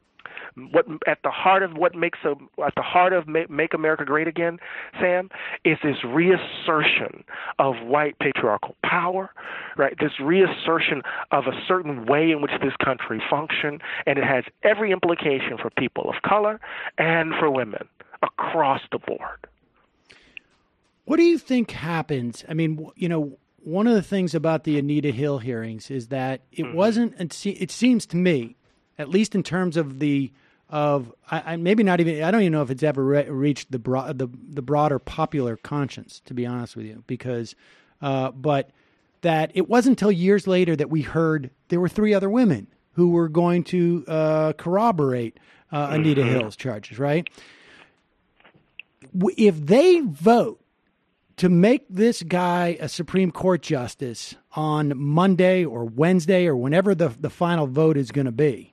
what at the heart of what makes a, at the heart of Make, Make America Great Again, Sam, is this reassertion of white patriarchal power, right? This reassertion of a certain way in which this country functions, and it has every implication for people of color and for women across the board. What do you think happens? I mean, you know, one of the things about the Anita Hill hearings is that it mm-hmm. wasn't, it seems to me, at least in terms of the, of I, I maybe not even, I don't even know if it's ever re- reached the, bro- the the broader popular conscience, to be honest with you, because, uh, but that it wasn't until years later that we heard there were three other women who were going to uh, corroborate uh, Anita mm-hmm. Hill's charges, right? If they vote to make this guy a Supreme Court justice on Monday or Wednesday or whenever the, the final vote is going to be,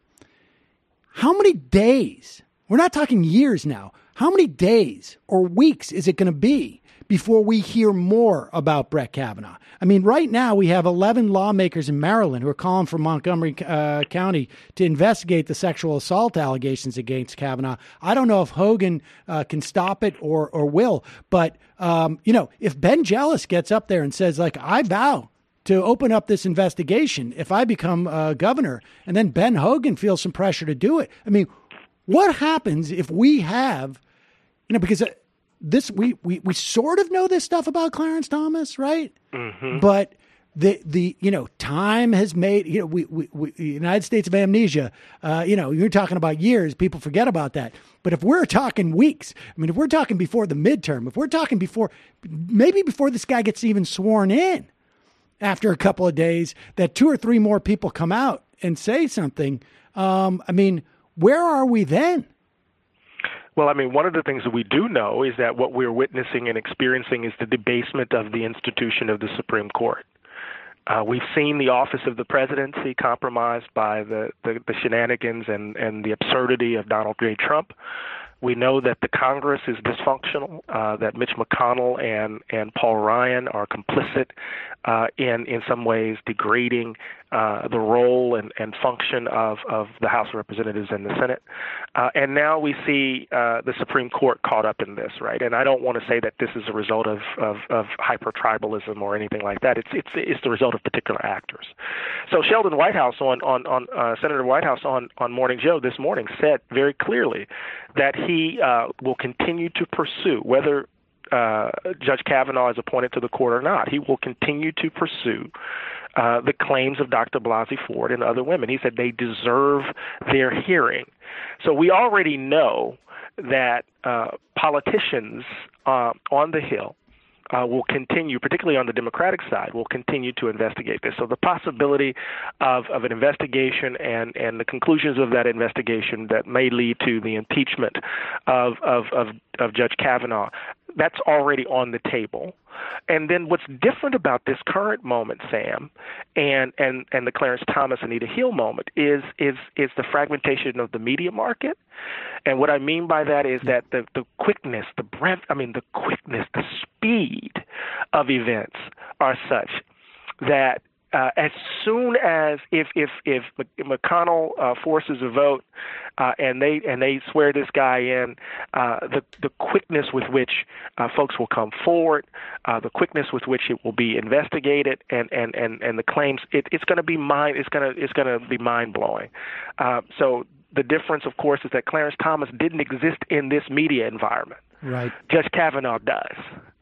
how many days, we're not talking years now, how many days or weeks is it going to be before we hear more about Brett Kavanaugh? I mean, right now we have eleven lawmakers in Maryland who are calling for Montgomery uh, County to investigate the sexual assault allegations against Kavanaugh. I don't know if Hogan uh, can stop it or or will, but um, you know, if Ben Jealous gets up there and says, like, I vow to open up this investigation if I become uh, governor, and then Ben Hogan feels some pressure to do it. I mean, what happens if we have, you know, because this we, we, we sort of know this stuff about Clarence Thomas, right? Mm-hmm. But the the you know time has made, you know, we, we, we United States of amnesia. Uh, you know, you're talking about years, people forget about that. But if we're talking weeks, I mean, if we're talking before the midterm, if we're talking before, maybe before this guy gets even sworn in, after a couple of days, that two or three more people come out and say something. Um, I mean, where are we then? Well, I mean, one of the things that we do know is that what we're witnessing and experiencing is the debasement of the institution of the Supreme Court. Uh, we've seen the office of the presidency compromised by the, the, the shenanigans and, and the absurdity of Donald J. Trump. We know that the Congress is dysfunctional, uh, that Mitch McConnell and, and Paul Ryan are complicit uh, in, in some ways degrading uh, the role and, and function of, of the House of Representatives and the Senate. Uh, and now we see uh, the Supreme Court caught up in this, right? And I don't want to say that this is a result of, of, of hyper-tribalism or anything like that. It's, it's, it's the result of particular actors. So Sheldon Whitehouse on, on, on uh, Senator Whitehouse on, on Morning Joe this morning said very clearly that he uh, will continue to pursue, whether uh, Judge Kavanaugh is appointed to the court or not, he will continue to pursue uh, the claims of Doctor Blasey Ford and other women. He said they deserve their hearing. So we already know that uh, politicians uh, on the Hill Uh, will continue, particularly on the Democratic side, will continue to investigate this. So the possibility of, of an investigation and, and the conclusions of that investigation that may lead to the impeachment of, of, of, of Judge Kavanaugh, that's already on the table. And then what's different about this current moment, Sam, and, and, and the Clarence Thomas, Anita Hill moment is, is, is the fragmentation of the media market. And what I mean by that is that the, the quickness, the breadth, I mean, the quickness, the speed of events are such that uh, as soon as if if if McConnell uh, forces a vote uh, and they and they swear this guy in, uh, the the quickness with which uh, folks will come forward, uh, the quickness with which it will be investigated, and and and, and the claims, it, it's going to be mind it's going to it's going to be mind blowing. Uh, so. The difference, of course, is that Clarence Thomas didn't exist in this media environment. Right. Judge Kavanaugh does.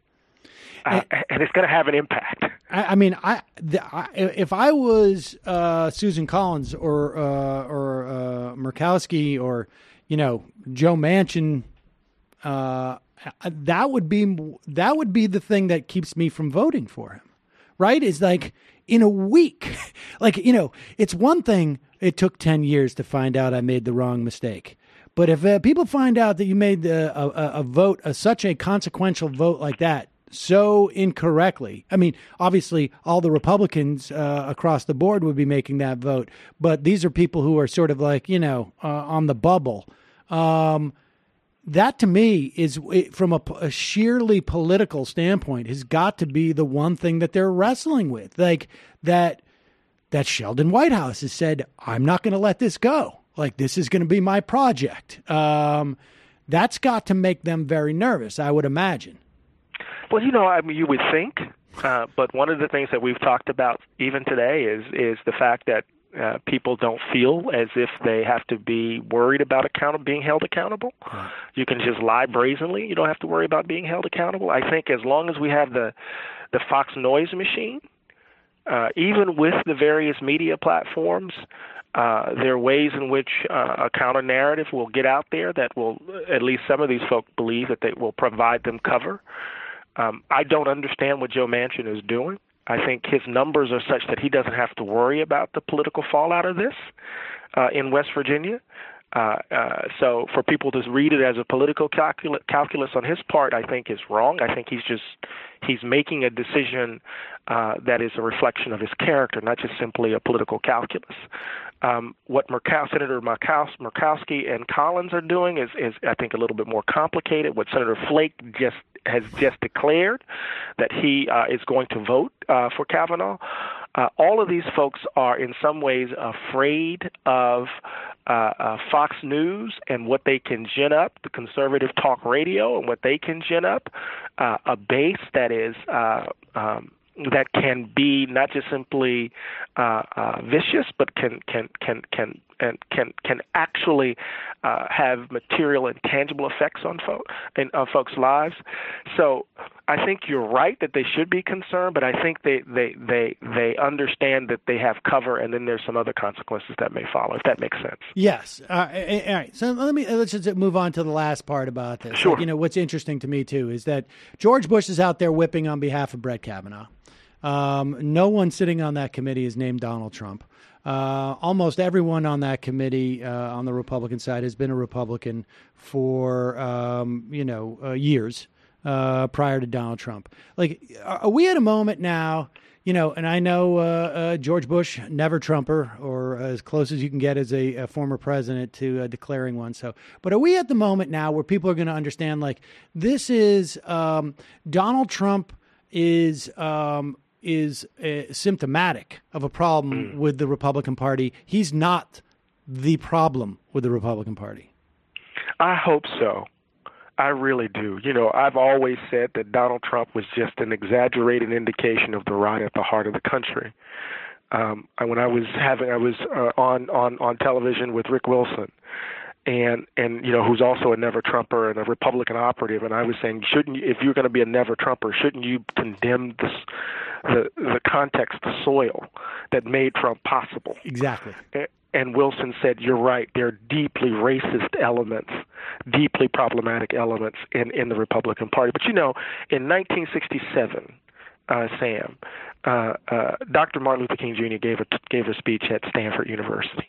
Uh, and, and it's going to have an impact. I, I mean, I, the, I if I was uh, Susan Collins or uh, or uh, Murkowski or, you know, Joe Manchin, uh, that would be that would be the thing that keeps me from voting for him. Right? Is like in a week, like, you know, it's one thing. It took ten years to find out I made the wrong mistake. But if uh, people find out that you made the, a, a, a vote, a, such a consequential vote like that, so incorrectly, I mean, obviously all the Republicans uh, across the board would be making that vote. But these are people who are sort of like, you know, uh, on the bubble. Um, that to me is, from a, a sheerly political standpoint, has got to be the one thing that they're wrestling with. Like that. That Sheldon Whitehouse has said, I'm not going to let this go. like this is going to be my project. Um, that's got to make them very nervous, I would imagine. Well, you know, I mean, you would think, uh, but one of the things that we've talked about even today is is the fact that uh, people don't feel as if they have to be worried about account- being held accountable. Right. You can just lie brazenly. You don't have to worry about being held accountable. I think as long as we have the, the Fox noise machine, uh, even with the various media platforms, Uh, there are ways in which uh, a counter-narrative will get out there that will, at least some of these folk believe, that they will provide them cover. Um, I don't understand what Joe Manchin is doing. I think his numbers are such that he doesn't have to worry about the political fallout of this uh, in West Virginia. Uh, uh, so for people to read it as a political calcul- calculus on his part, I think is wrong. I think he's just he's making a decision uh, that is a reflection of his character, not just simply a political calculus. Um, what Murkow, Senator Murkow- Murkowski and Collins are doing is, is, I think, a little bit more complicated. What Senator Flake just has just declared, that he uh, is going to vote uh, for Kavanaugh. Uh, all of these folks are in some ways afraid of uh, uh, Fox News and what they can gin up, the conservative talk radio and what they can gin up, uh, a base that is uh, um, that can be not just simply uh, uh, vicious, but can can can can and can can actually uh, have material and tangible effects on folk in uh, folks' lives. So I think you're right that they should be concerned, but I think they, they they they understand that they have cover, and then there's some other consequences that may follow, if that makes sense. Yes. Uh, all right. So let me let's just move on to the last part about this. Sure. Like, you know, what's interesting to me too is that George Bush is out there whipping on behalf of Brett Kavanaugh. Um, no one sitting on that committee is named Donald Trump. Uh, almost everyone on that committee uh, on the Republican side has been a Republican for, um, you know, uh, years uh, prior to Donald Trump. Like, are we at a moment now, you know, and I know uh, uh, George Bush, never Trumper, or as close as you can get as a, a former president to uh, declaring one. So, but are we at the moment now where people are going to understand, like, this is um, Donald Trump is um, is uh, symptomatic of a problem mm. with the Republican Party. He's not the problem with the Republican Party. I hope so. I really do. You know, I've always said that Donald Trump was just an exaggerated indication of the rot at the heart of the country. Um, when I was having, I was uh, on, on, on television with Rick Wilson, and and you know, who's also a never Trumper and a Republican operative, and I was saying, shouldn't you, if you're going to be a never Trumper, shouldn't you condemn this, the the context, the soil that made Trump possible? Exactly. And, and Wilson said, you're right, there are deeply racist elements, deeply problematic elements in, in the Republican Party. But you know, in nineteen sixty-seven, uh, Sam, uh, uh, Doctor Martin Luther King Junior gave a gave a speech at Stanford University.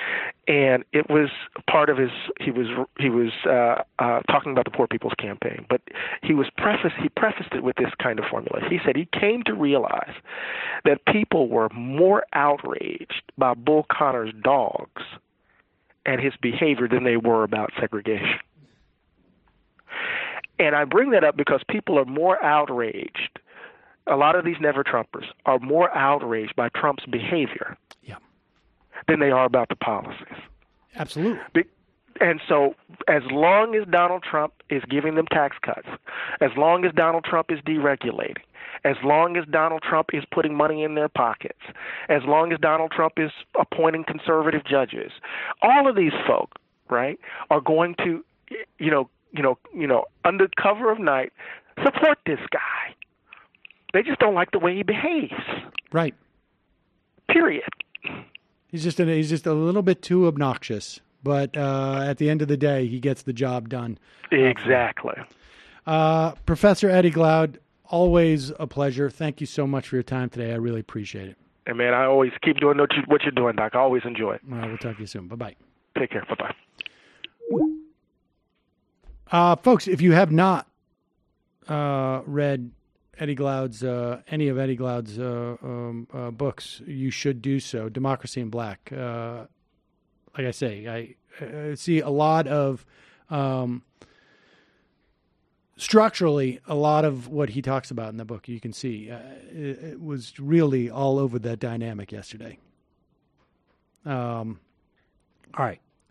And it was part of his. He was he was uh, uh, talking about the Poor People's Campaign, but he was preface. He prefaced it with this kind of formula. He said he came to realize that people were more outraged by Bull Connor's dogs and his behavior than they were about segregation. And I bring that up because people are more outraged. A lot of these never Trumpers are more outraged by Trump's behavior than they are about the policies. Absolutely. And so as long as Donald Trump is giving them tax cuts, as long as Donald Trump is deregulating, as long as Donald Trump is putting money in their pockets, as long as Donald Trump is appointing conservative judges, all of these folk, right, are going to, you know, you know, you know, under cover of night, support this guy. They just don't like the way he behaves. Right. Period. He's just a, he's just a little bit too obnoxious, but uh, at the end of the day, he gets the job done. Exactly. Uh, Professor Eddie Glaude, always a pleasure. Thank you so much for your time today. I really appreciate it. And man, I always keep doing what, you, what you're doing, Doc. I always enjoy it. All right, we'll talk to you soon. Bye-bye. Take care. Bye-bye. Uh, folks, if you have not uh, read Eddie Glaude's, uh, any of Eddie Glaude's uh, um, uh, books, you should do so. Democracy in Black. Uh, like I say, I, I see a lot of, um, structurally, a lot of what he talks about in the book, you can see. Uh, it, it was really all over that dynamic yesterday. Um, all right.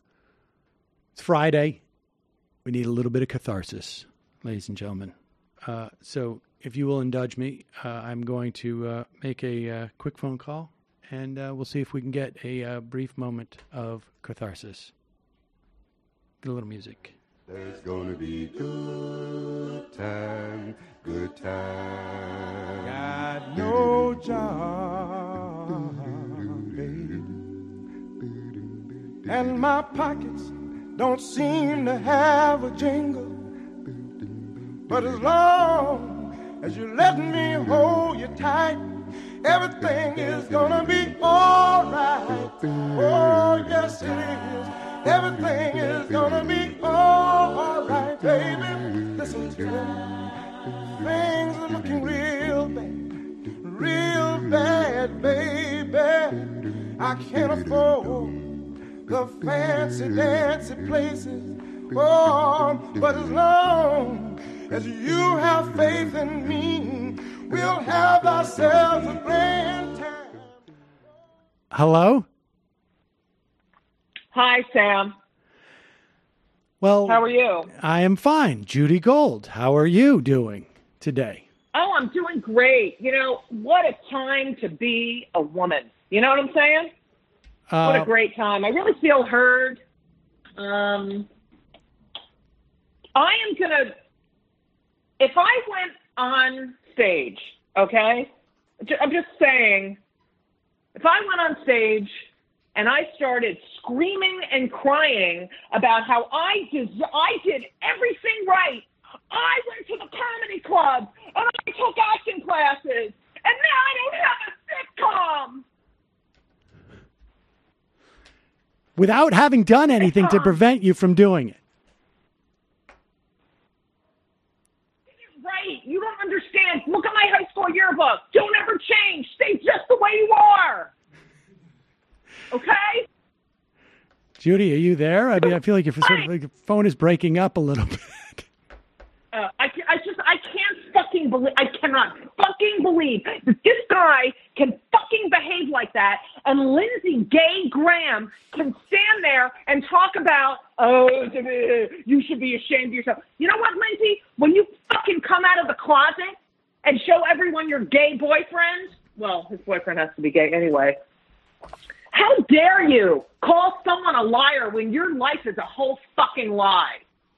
It's Friday. We need a little bit of catharsis, ladies and gentlemen. Uh, so if you will indulge me, uh, I'm going to uh, make a uh, quick phone call, and uh, we'll see if we can get a uh, brief moment of catharsis. Get a little music. There's gonna be good time, good time. Got no job, baby, and my pockets don't seem to have a jingle. But as long as you let me hold you tight, everything is gonna be all right. Oh, yes, it is. Everything is gonna be all right, baby. Listen to me. Things are looking real bad, real bad, baby. I can't afford the fancy dancy places. Oh, but as long as you have faith in me, we'll have ourselves a grand time. Hello? Hi, Sam. Well, how are you? I am fine. Judy Gold, how are you doing today? Oh, I'm doing great. You know, what a time to be a woman. You know what I'm saying? Uh, what a great time. I really feel heard. Um, I am going to, if I went on stage, okay, I'm just saying, if I went on stage and I started screaming and crying about how I des- I did everything right. I went to the comedy club and I took acting classes, and now I don't have a sitcom. Without having done anything to prevent you from doing it. Right. You don't understand. Look at my high school yearbook. Don't ever change. Stay just the way you are. Okay? Judy, are you there? I mean, I feel like your, sort of, like your phone is breaking up a little bit. Uh, I, I just, I can't fucking believe, I cannot fucking believe that this guy can fucking behave like that, and Lindsey Gay Graham can stand there and talk about, oh, you should be ashamed of yourself. You know what, Lindsey? When you fucking come out of the closet and show everyone your gay boyfriend, well, his boyfriend has to be gay anyway. How dare you call someone a liar when your life is a whole fucking lie?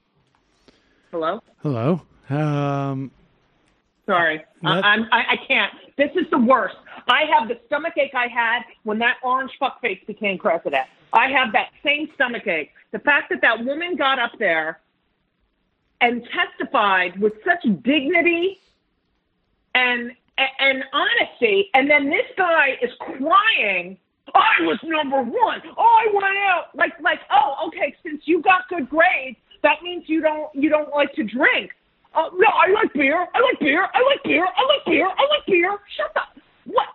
Hello? Hello. Um, Sorry. I, I'm, I, I can't. This is the worst. I have the stomachache I had when that orange fuckface became president. I have that same stomachache. The fact that that woman got up there and testified with such dignity and and honesty, and then this guy is crying, I was number one. I went out. Like, like, oh, okay, since you got good grades, that means you don't you don't like to drink. Uh, no, I like beer. I like beer. I like beer. I like beer. I like beer. Shut up. What?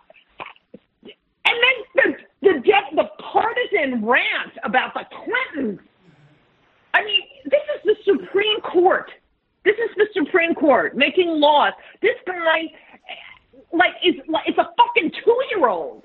And then the the the partisan rant about the Clintons. I mean, this is the Supreme Court. This is the Supreme Court making laws. This guy, like, is like it's a fucking two-year-old.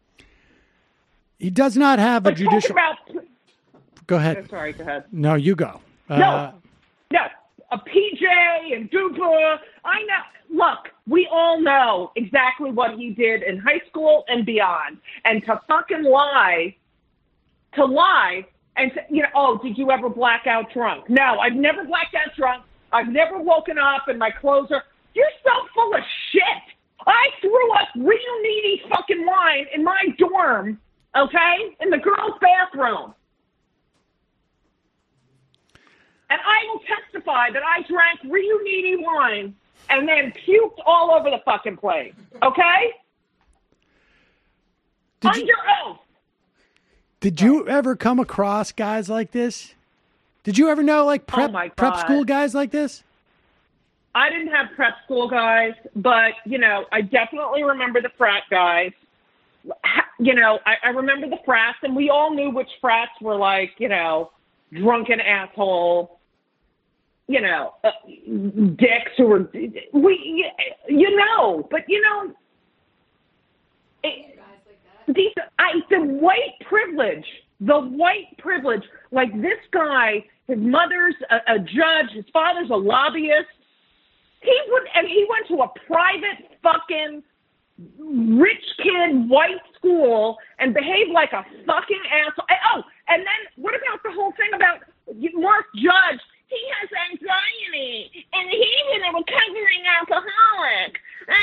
He does not have a like, judicial. About... Go ahead. Oh, sorry, go ahead. No, you go. Uh, no, no. A P J and Dupa. I know. Look, we all know exactly what he did in high school and beyond. And to fucking lie, to lie, and to, you know, oh, did you ever black out drunk? No, I've never blacked out drunk. I've never woken up and my clothes are. You're so full of shit. I threw up real needy fucking wine in my dorm. Okay, in the girls' bathroom. And I will testify that I drank real needy wine and then puked all over the fucking place. Okay? Did Under you, oath. Did you ever come across guys like this? Did you ever know, like, prep, oh my God. prep school guys like this? I didn't have prep school guys, but, you know, I definitely remember the frat guys. You know, I, I remember the frats, and we all knew which frats were like, you know, drunken asshole, you know, uh, dicks who were, we, you know, but, you know, it, these, I, the white privilege the white privilege. Like this guy, his mother's a, a judge, his father's a lobbyist. He would, and he went to a private fucking rich kid white school and behaved like a fucking asshole. Oh, and then what about the whole thing about Mark Judge? He has anxiety, and he's a recovering alcoholic.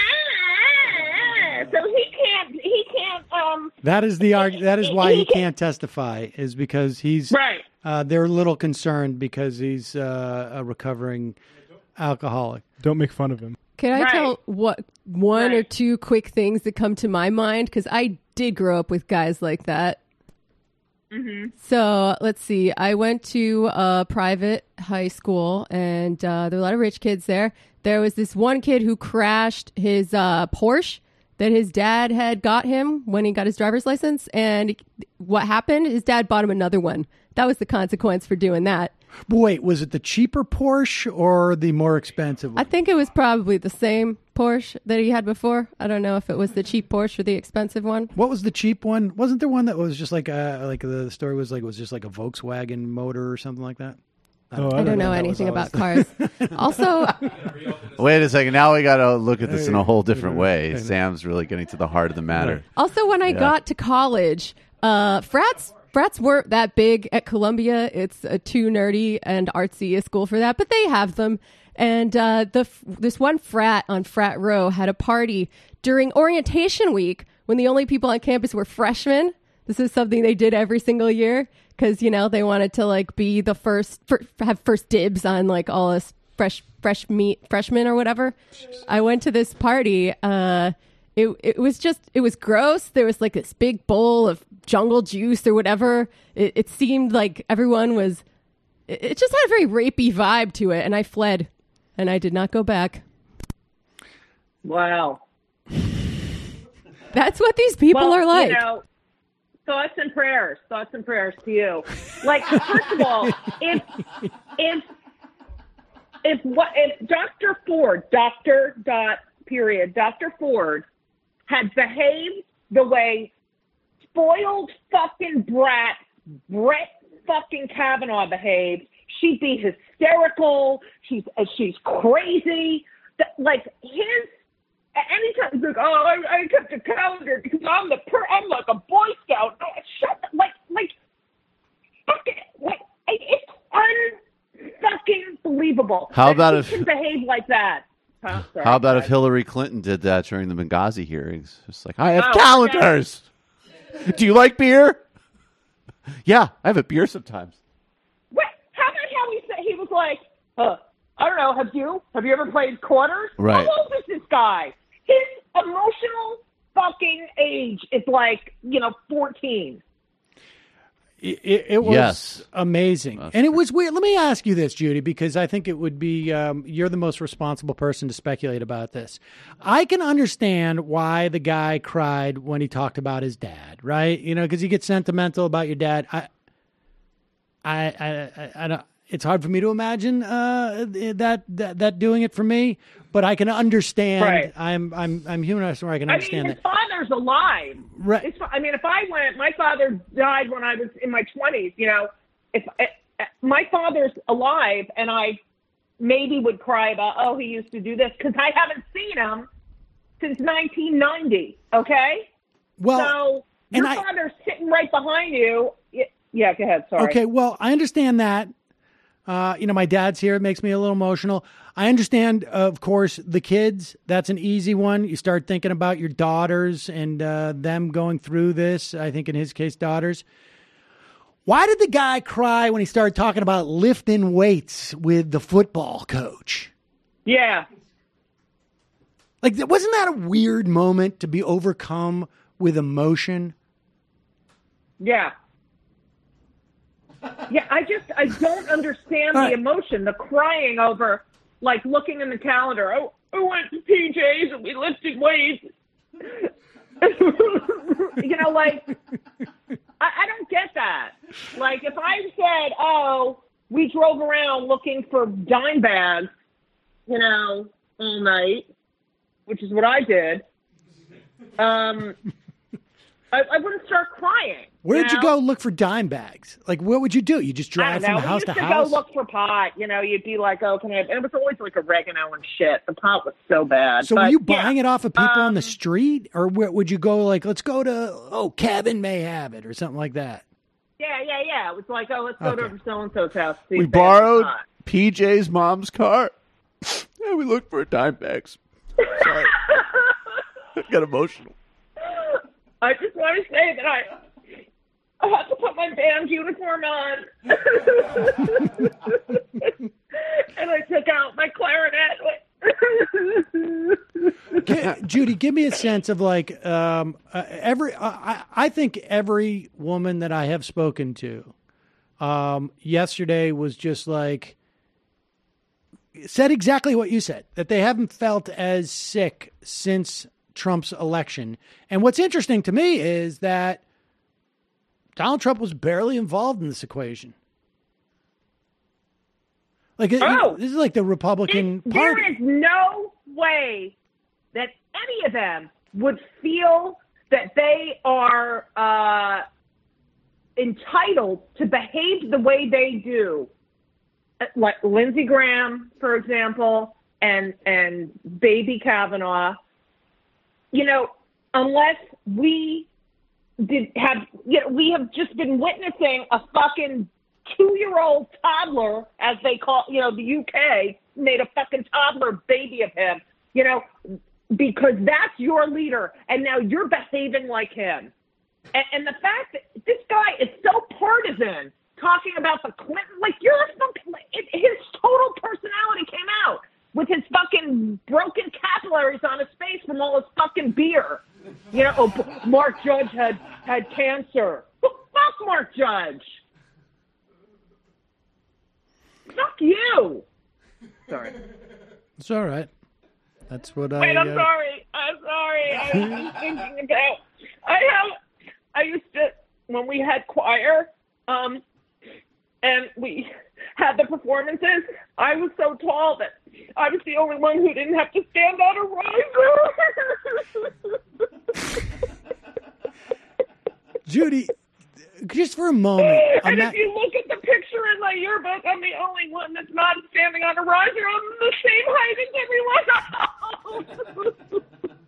Ah, so he can't. He can't. Um. That is the arg- That is why he, he can't testify. Is because he's right. Uh, they're a little concerned because he's uh, a recovering alcoholic. Don't make fun of him. Can I Right. tell what one Right. or two quick things that come to my mind? Because I did grow up with guys like that. Mm-hmm. So let's see. I went to a private high school, and uh, there were a lot of rich kids there. There was this one kid who crashed his uh, Porsche that his dad had got him when he got his driver's license. And what happened? His dad bought him another one. That was the consequence for doing that. Wait, was it the cheaper Porsche or the more expensive one? I think it was probably the same Porsche that he had before. I don't know if it was the cheap Porsche or the expensive one. What was the cheap one? Wasn't there one that was just like a, like the story was like it was just like a Volkswagen motor or something like that? I don't, I don't know, know. anything That was about cars. Also, Wait a second. Now we got to look at this in a whole different way. Sam's really getting to the heart of the matter. also when I Yeah. got to college, uh, frats frats weren't that big at Columbia. It's uh, too nerdy and artsy a school for that, but they have them. And uh, the this one frat on Frat Row had a party during orientation week when the only people on campus were freshmen. This is something they did every single year because, you know, they wanted to like be the first, for, have first dibs on like all us fresh fresh meat freshmen or whatever. I went to this party. Uh, it it was just it was gross. There was like this big bowl of jungle juice or whatever. It, it seemed like everyone was. It, it just had a very rapey vibe to it, and I fled, and I did not go back. Wow. That's what these people well, are like. You know, thoughts and prayers. Thoughts and prayers to you. Like, first of all, if if if what if Doctor Ford, Doctor dot period, Doctor Ford had behaved the way spoiled fucking brat Brett fucking Kavanaugh behaved, she'd be hysterical. She's uh, she's crazy. That, like his. Anytime he's like, oh, I, I kept a calendar because I'm the per- I'm like a Boy Scout. No, shut the, like like fucking like it's unfucking believable. How that about he if- can behave like that? Huh? Sorry, How about guys. if Hillary Clinton did that during the Benghazi hearings? Just like, I have Oh, calendars. Do you like beer? Yeah, I have a beer sometimes. Wait, how about how he said he was like, uh, I don't know, have you? Have you ever played quarters? Right. How old is this guy? His emotional fucking age is like, you know, fourteen. It, it, it was Yes. amazing. That's and it was weird. Let me ask you this, Judy, because I think it would be, um, you're the most responsible person to speculate about this. I can understand why the guy cried when he talked about his dad, right? You know, because you get sentimental about your dad. I, I, I, I, I don't. It's hard for me to imagine uh, that, that that doing it for me, but I can understand. Right. I'm I'm I'm human enough where I can I understand mean, his that. father's alive. Right. It's, I mean, if I went, my father died when I was in my twenties. You know, if uh, my father's alive, and I maybe would cry about, oh, he used to do this because I haven't seen him since nineteen ninety. Okay. Well, so and your I- father's sitting right behind you. Y- Yeah, go ahead. Sorry. Okay, well, I understand that. Uh, you know, my dad's here. It makes me a little emotional. I understand, of course, the kids. That's an easy one. You start thinking about your daughters and uh, them going through this. I think in his case, daughters. Why did the guy cry when he started talking about lifting weights with the football coach? Yeah. Like, wasn't that a weird moment to be overcome with emotion? Yeah. Yeah, I just, I don't understand All the right. emotion, the crying over, like, looking in the calendar. Oh, I went to P J's and we lifted weights. You know, like, I, I don't get that. Like, if I said, oh, we drove around looking for dime bags, you know, all night, which is what I did, um, I, I wouldn't start crying. Where'd you, you know? go look for dime bags? Like, what would you do? You just drive from know. house we to used to house? go look for pot. You know, you'd be like, oh, can I have... And it was always like oregano and shit. The pot was so bad. So but, were you buying yeah. it off of people um, on the street? Or where, would you go like, let's go to, oh, Kevin may have it or something like that? Yeah, yeah, yeah. It was like, oh, let's go Okay. to so-and-so's house. See We if they have borrowed pot. P J's mom's car. And we looked for dime bags. Sorry. I got emotional. I just want to say that I, I had to put my band uniform on, and I took out my clarinet. G- Judy, give me a sense of like um, uh, every. Uh, I, I think every woman that I have spoken to um, yesterday was just like said exactly what you said, that they haven't felt as sick since Trump's election. And what's interesting to me is that Donald Trump was barely involved in this equation. Like, it, Oh. this is like the Republican It- Party. There is no way that any of them would feel that they are uh, entitled to behave the way they do. Like Lindsey Graham, for example, and and Baby Kavanaugh. You know, unless we did have, you know, we have just been witnessing a fucking two-year-old toddler, as they call, you know, the U K made a fucking toddler baby of him, you know, because that's your leader, and now you're behaving like him. And, and the fact that this guy is so partisan, talking about the Clinton, like you're a fucking, it, his total personality came out with his fucking broken capillaries on his face from all his fucking beer. You know, oh, Mark Judge had, had cancer. Well, fuck Mark Judge. Fuck you. Sorry. It's all right. That's what I. Wait, I'm uh, sorry. I'm sorry. I was thinking about. I have. I used to when we had choir, um, and we had the performances. I was so tall that I was the only one who didn't have to stand on a riser. Judy, just for a moment. I'm And not, if you look at the picture in my yearbook, I'm the only one that's not standing on a riser. I'm the same height as everyone else.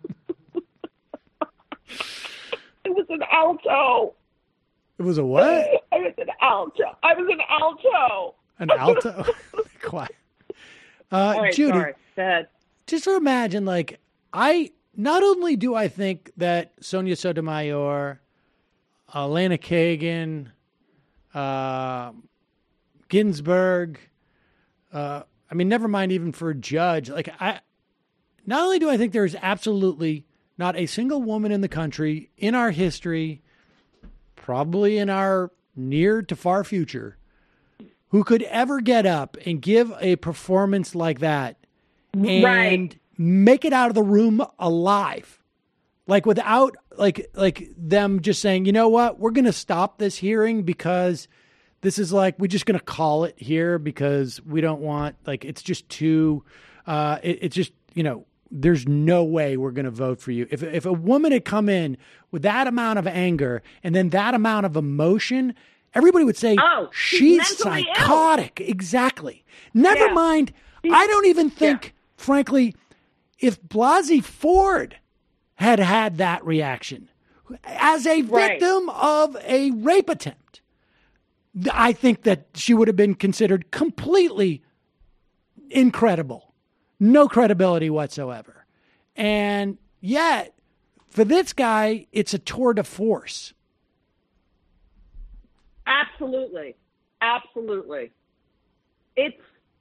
It was an alto. it was a what? I was an alto. I was an alto. An alto? Quiet. Uh, All right, Judy, sorry. Go ahead. just to imagine, like, I not only do I think that Sonia Sotomayor, Elena Kagan, uh, Ginsburg, uh, I mean, never mind even for a judge. Like, I not only do I think there's absolutely not a single woman in the country in our history, probably in our near to far future, who could ever get up and give a performance like that and Right. make it out of the room alive. Like without like like them just saying, you know what, we're going to stop this hearing because this is like, we're just going to call it here because we don't want, like, it's just too, uh, it, it's just, you know, there's no way we're going to vote for you. If if a woman had come in with that amount of anger and then that amount of emotion, everybody would say, Oh, she's she's mentally ill." psychotic. Exactly. Never Yeah. mind. I don't even think, frankly, if Blasey Ford had had that reaction as a Right. victim of a rape attempt, I think that she would have been considered completely incredible. No credibility whatsoever. And yet, for this guy, it's a tour de force. Absolutely. Absolutely. It's,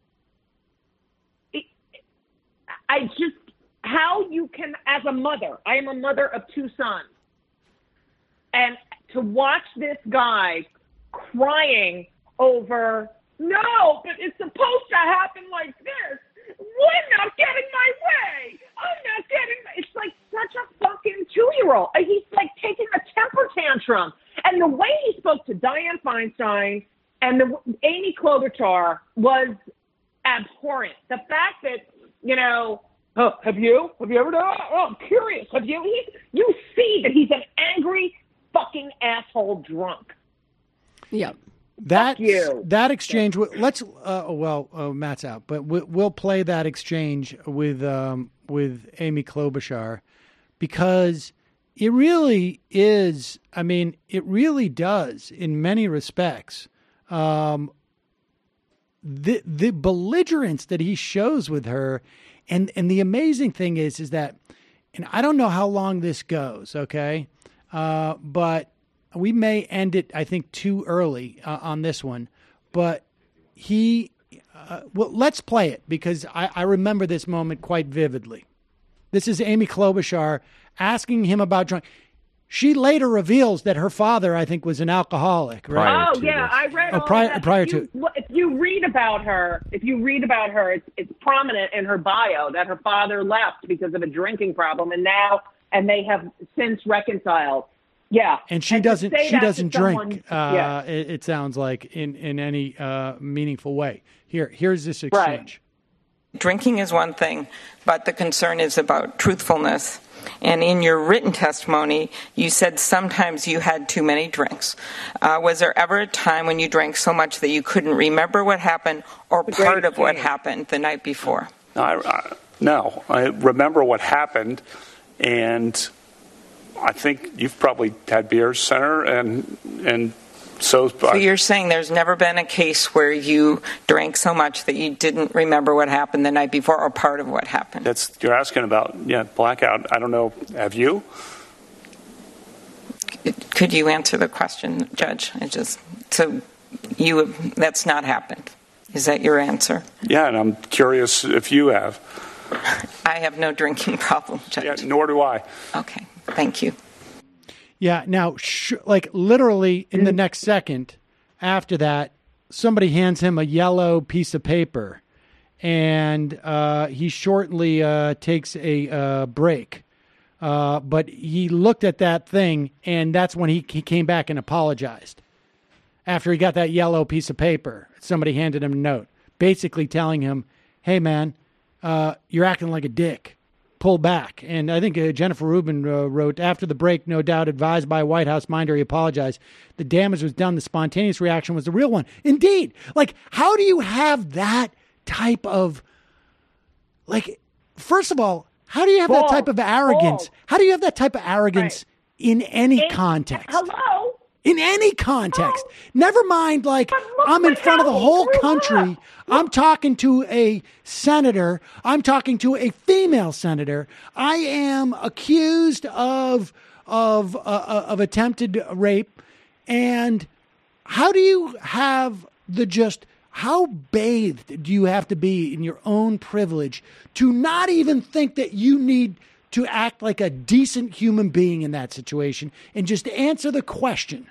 it, I just, how you can, as a mother, I am a mother of two sons, and to watch this guy crying over, no, but it's supposed to happen like this. We're not getting my way. I'm not getting, it's like such a fucking two-year-old. He's like taking a temper tantrum. And the way he spoke to Dianne Feinstein and the Amy Klobuchar was abhorrent. The fact that, you know, oh, have you? Have you ever done it? Oh, I'm curious. Have you? He, you see that he's an angry, fucking asshole drunk. Yep. That you. that exchange. Let's. Uh, well, uh, Matt's out, but we, we'll play that exchange with um, with Amy Klobuchar because it really is. I mean, it really does in many respects. Um, the the belligerence that he shows with her, and and the amazing thing is, is that, and I don't know how long this goes. Okay, uh, but. We may end it, I think, too early uh, on this one, but he, uh, well, let's play it because I, I remember this moment quite vividly. This is Amy Klobuchar asking him about drunk. She later reveals that her father, I think, was an alcoholic, right? Oh, yeah, I read oh, all prior, that. prior if you, to. If you read about her, if you read about her, it's, it's prominent in her bio that her father left because of a drinking problem, and now, and they have since reconciled. Yeah, and she and doesn't. She doesn't someone, drink. Uh, yeah. it, it sounds like in in any uh, meaningful way. Here, here's this exchange. Right. Drinking is one thing, but the concern is about truthfulness. And in your written testimony, you said sometimes you had too many drinks. Uh, was there ever a time when you drank so much that you couldn't remember what happened or part of what happened the night before? No, I, I, no, I remember what happened, and I think you've probably had beers, Senator, and and so. So you're saying there's never been a case where you drank so much that you didn't remember what happened the night before or part of what happened? That's you're asking about, yeah, blackout. I don't know. Have you? Could you answer the question, Judge? I just so you that's not happened. Is that your answer? Yeah, and I'm curious if you have. I have no drinking problem, Judge. Yeah, nor do I. Okay. Thank you. Yeah. Now, sh- like literally in the next second after that, somebody hands him a yellow piece of paper, and uh, he shortly uh, takes a uh, break. Uh, but he looked at that thing, and that's when he, he came back and apologized. After he got that yellow piece of paper, somebody handed him a note, basically telling him, "Hey, man, uh, you're acting like a dick. Pull back." And I think uh, Jennifer Rubin uh, wrote, after the break, no doubt advised by a White House minder, he apologized. The damage was done. The spontaneous reaction was the real one. Indeed. Like, how do you have that type of, like, first of all, how do you have Ball. that type of arrogance? Ball. How do you have that type of arrogance right. in any in, context? Hello? In any context. Oh. Never mind, like, I'm in front of the whole country. I'm talking to a senator. I'm talking to a female senator. I am accused of of uh, of attempted rape. And how do you have the just, how bathed do you have to be in your own privilege to not even think that you need to act like a decent human being in that situation and just answer the question?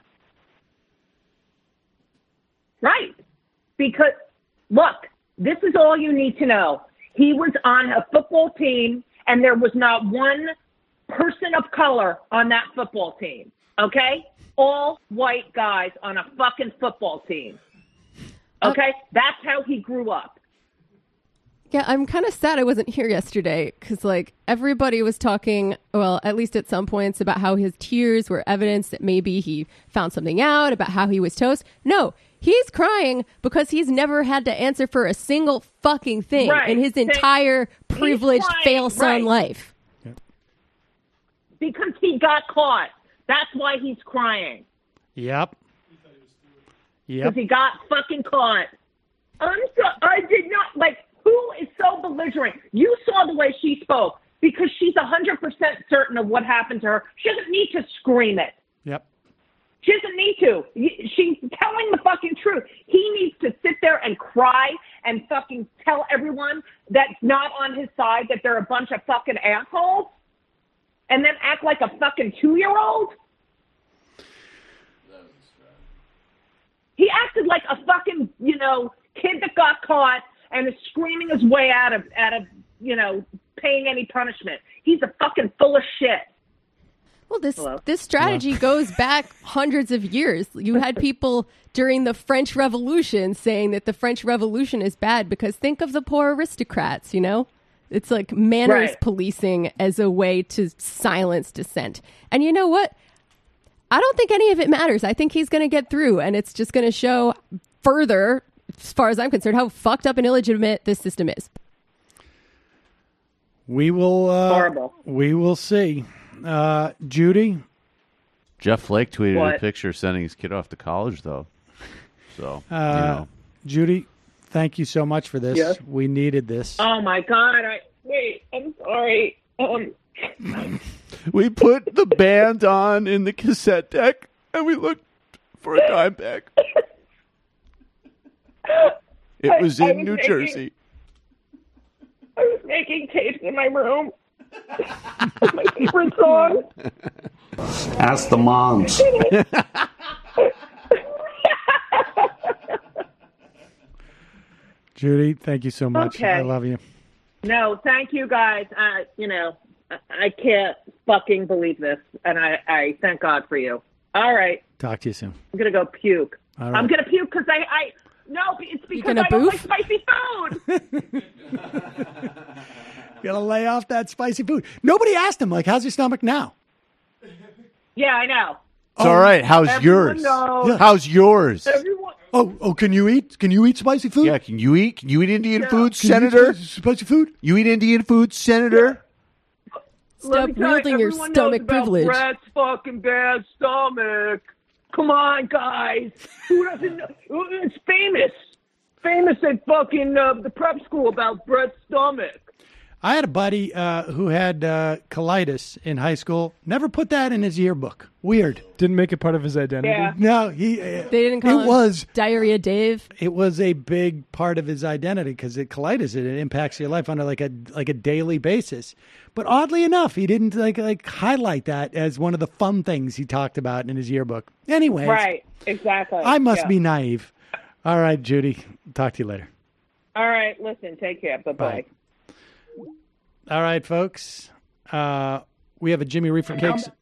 Right. Because, look, this is all you need to know. He was on a football team, and there was not one person of color on that football team, okay? All white guys on a fucking football team, okay? That's how he grew up. Yeah, I'm kind of sad I wasn't here yesterday because, like, everybody was talking, well, at least at some points, about how his tears were evidence that maybe he found something out, about how he was toast. No, he's crying because he's never had to answer for a single fucking thing right. in his entire he's privileged crying, fail son right. life. Because he got caught. That's why he's crying. Yep. Yep. Because he got fucking caught. I'm so, I did not, like, who is so belligerent? You saw the way she spoke because she's one hundred percent certain of what happened to her. She doesn't need to scream it. Yep. She doesn't need to. She's telling the fucking truth. He needs to sit there and cry and fucking tell everyone that's not on his side that they're a bunch of fucking assholes and then act like a fucking two-year-old. He acted like a fucking, you know, kid that got caught and is screaming his way out of, out of, you know, paying any punishment. He's a fucking full of shit. Well, this Hello? this strategy goes back hundreds of years. You had people during the French Revolution saying that the French Revolution is bad because think of the poor aristocrats, you know? It's like manners right. policing as a way to silence dissent. And you know what? I don't think any of it matters. I think he's going to get through, and it's just going to show further, as far as I'm concerned, how fucked up and illegitimate this system is. We will. Uh, Horrible. We will see. Uh, Judy? Jeff Flake tweeted What? a picture sending his kid off to college, though. So, Uh, you know. Judy, thank you so much for this. Yes. We needed this. Oh my God! I wait. I'm sorry. Um, We put the band on in the cassette deck, and we looked for a dime bag. It I- was I in was New making- Jersey. I was making tapes in my room. My favorite song. Ask the moms. Judy, thank you so much. Okay. I love you. No, thank you guys. Uh, you know, I, I can't fucking believe this, and I, I thank God for you. All right, Talk to you soon. I'm gonna go puke. All right. I'm gonna puke because I, I no, it's because gonna I don't like boof? spicy food. You gotta lay off that spicy food. Nobody asked him, like, how's your stomach now? Yeah, I know. It's all right. How's Everyone yours? knows. How's yours? Everyone. Oh, oh, can you eat? Can you eat spicy food? Yeah, can you eat? Can you eat Indian Yeah. food, Can you eat Senator? spicy, spicy food? You eat Indian food, Senator? Let me Stop tell you, wielding your everyone stomach knows about privilege. Brett's fucking bad stomach. Come on, guys. Who doesn't know? It's famous. Famous at fucking uh, the prep school about Brett's stomach. I had a buddy uh, who had uh, colitis in high school. Never put that in his yearbook. Weird. Didn't make it part of his identity. Yeah. No, he. Uh, They didn't call it him was. Diarrhea Dave. It was a big part of his identity because it colitis it, it impacts your life on a, like a like a daily basis. But oddly enough, he didn't like like highlight that as one of the fun things he talked about in his yearbook. Anyways, Right, exactly. I must Yeah. be naive. All right, Judy. Talk to you later. All right, listen, take care. Bye-bye. Bye. All right, folks. Uh, we have a Jimmy Reefer Cake. s-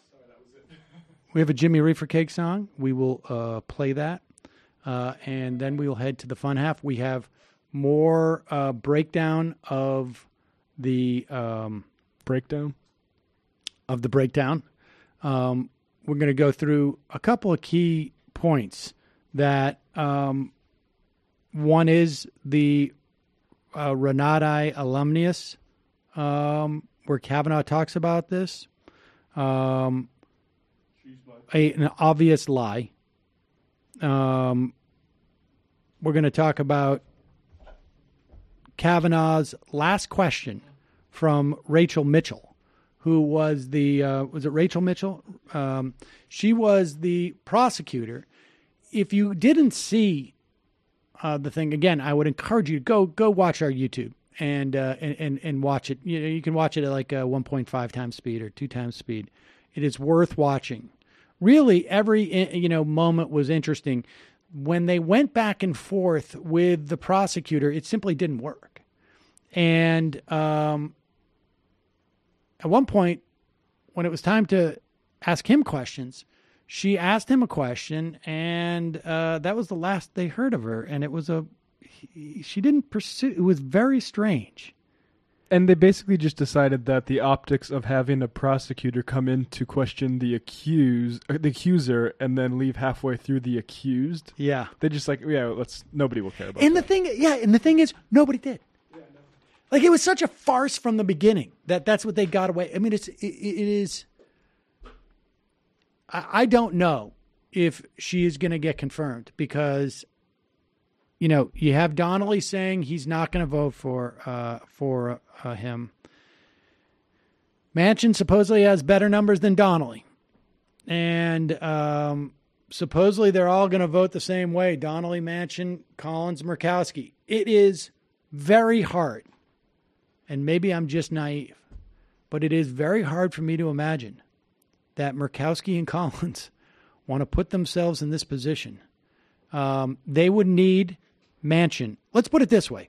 We have a Jimmy Reefer Cake song. We will uh, play that, uh, and then we will head to the fun half. We have more uh, breakdown of the um, Breakdown. of the breakdown. Um, we're going to go through a couple of key points. That um, one is the uh, Renati alumnus, um, where Kavanaugh talks about this. Um, a, an obvious lie. Um, we're going to talk about Kavanaugh's last question from Rachel Mitchell, who was the, uh, was it Rachel Mitchell? Um, she was the prosecutor. If you didn't see uh, the thing, again, I would encourage you to go, go watch our YouTube and, uh, and, and, and watch it. You know, you can watch it at like uh, one point five times speed or two times speed. It is worth watching. Really, every, you know, moment was interesting. When they went back and forth with the prosecutor, it simply didn't work. And um, at one point, when it was time to ask him questions, she asked him a question, and uh, that was the last they heard of her. And it was a, he, she didn't pursue, it was very strange. And they basically just decided that the optics of having a prosecutor come in to question the accused, uh, the accuser, and then leave halfway through the accused. Yeah. They're just like, yeah, let's, nobody will care about And that. the thing, yeah, and the thing is, nobody did. Like, it was such a farce from the beginning that that's what they got away. I mean, it's, it, it is, I, I don't know if she is going to get confirmed because, you know, you have Donnelly saying he's not going to vote for, uh, for uh, him. Manchin supposedly has better numbers than Donnelly. And um, supposedly they're all going to vote the same way. Donnelly, Manchin, Collins, Murkowski. It is very hard. And maybe I'm just naive. But it is very hard for me to imagine that Murkowski and Collins want to put themselves in this position. Um, they would need Manchin. Let's put it this way.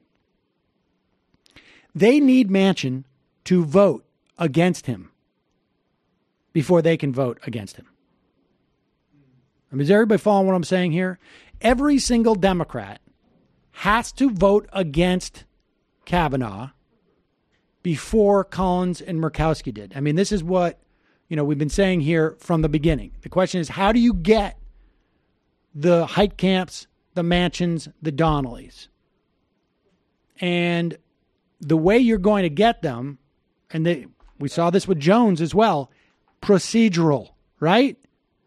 They need Manchin to vote against him before they can vote against him. I mean, is everybody following what I'm saying here? Every single Democrat has to vote against Kavanaugh before Collins and Murkowski did. I mean, this is what you know, we've been saying here from the beginning. The question is, how do you get the Heitkamps, the Manchins, the Donnellys? And the way you're going to get them, and they, we saw this with Jones as well, procedural, right?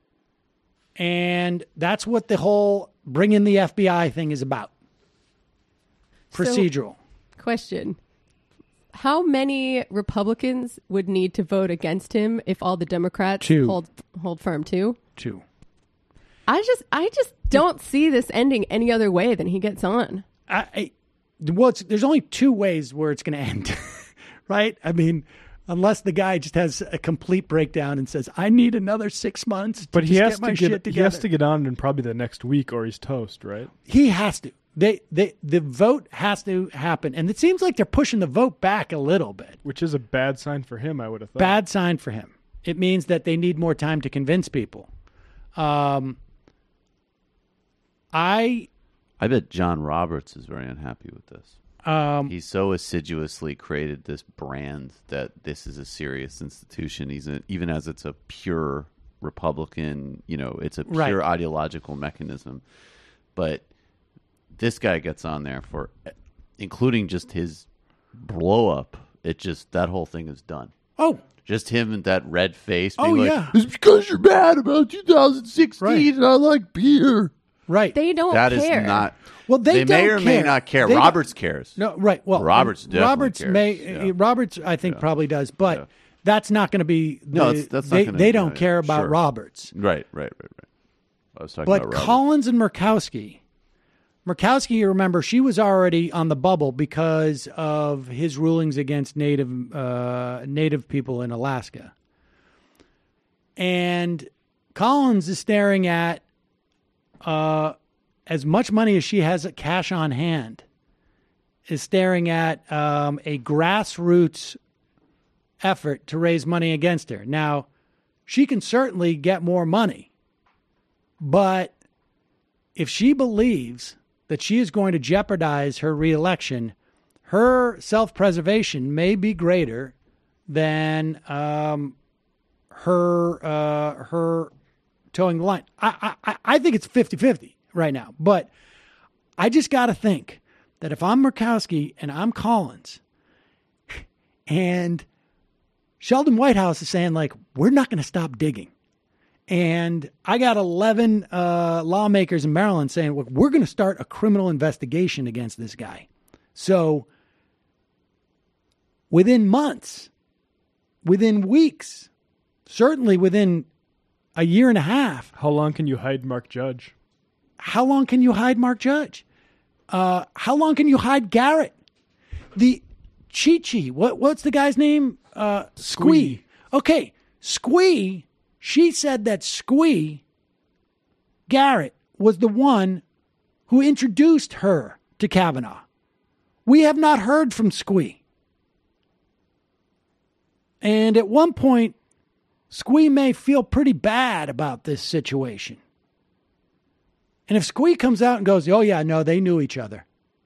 And that's what the whole bring in the F B I thing is about. Procedural. So, question. How many Republicans would need to vote against him if all the Democrats Two. hold hold firm too? Two. I just I just don't see this ending any other way than he gets on. I, I well, it's, there's only two ways where it's going to end, right? I mean, unless the guy just has a complete breakdown and says, "I need another six months," to but he just has get my to shit get together. he has to get on in probably the next week, or he's toast, right? He has to. They, they, the vote has to happen, and it seems like they're pushing the vote back a little bit. Which is a bad sign for him, I would have thought. Bad sign for him. It means that they need more time to convince people. Um, I, I bet John Roberts is very unhappy with this. Um, He's so assiduously created this brand that this is a serious institution. He's a, even as it's a pure Republican, you know, it's a pure Right. ideological mechanism. But this guy gets on there for, including just his blow up. It just, that whole thing is done. Oh. Just him and that red face. Oh, being like, yeah. It's because you're mad about two thousand sixteen Right. and I like beer. Right. They don't That is care. not. Well, they, may don't or may care. not care. They don't- Roberts cares. No, right. Well, Roberts definitely Roberts cares. may. Yeah. Roberts, I think, Yeah. probably does, but Yeah. that's not going to be. The, No, that's, that's they, not going to. They don't care about sure. Roberts. Right, right, right, right. I was talking But about Roberts. Collins and Murkowski, Murkowski, you remember, she was already on the bubble because of his rulings against native uh, native people in Alaska. And Collins is staring at uh, as much money as she has at cash on hand, is staring at um, a grassroots effort to raise money against her. Now, she can certainly get more money, but if she believes that she is going to jeopardize her reelection, her self-preservation may be greater than um, her uh, her towing the line. I, I, I think it's fifty-fifty right now, but I just got to think that if I'm Murkowski and I'm Collins and Sheldon Whitehouse is saying, like, we're not going to stop digging. And I got eleven uh, lawmakers in Maryland saying, look, we're going to start a criminal investigation against this guy. So within months, within weeks, certainly within a year and a half. How long can you hide Mark Judge? How long can you hide Mark Judge? Uh, how long can you hide Garrett? The Chi-Chi, what, what's the guy's name? Uh, Squee. Okay, Squee. She said that Squee, Garrett, was the one who introduced her to Kavanaugh. We have not heard from Squee. And at one point, Squee may feel pretty bad about this situation. And if Squee comes out and goes, oh, yeah, no, they knew each other.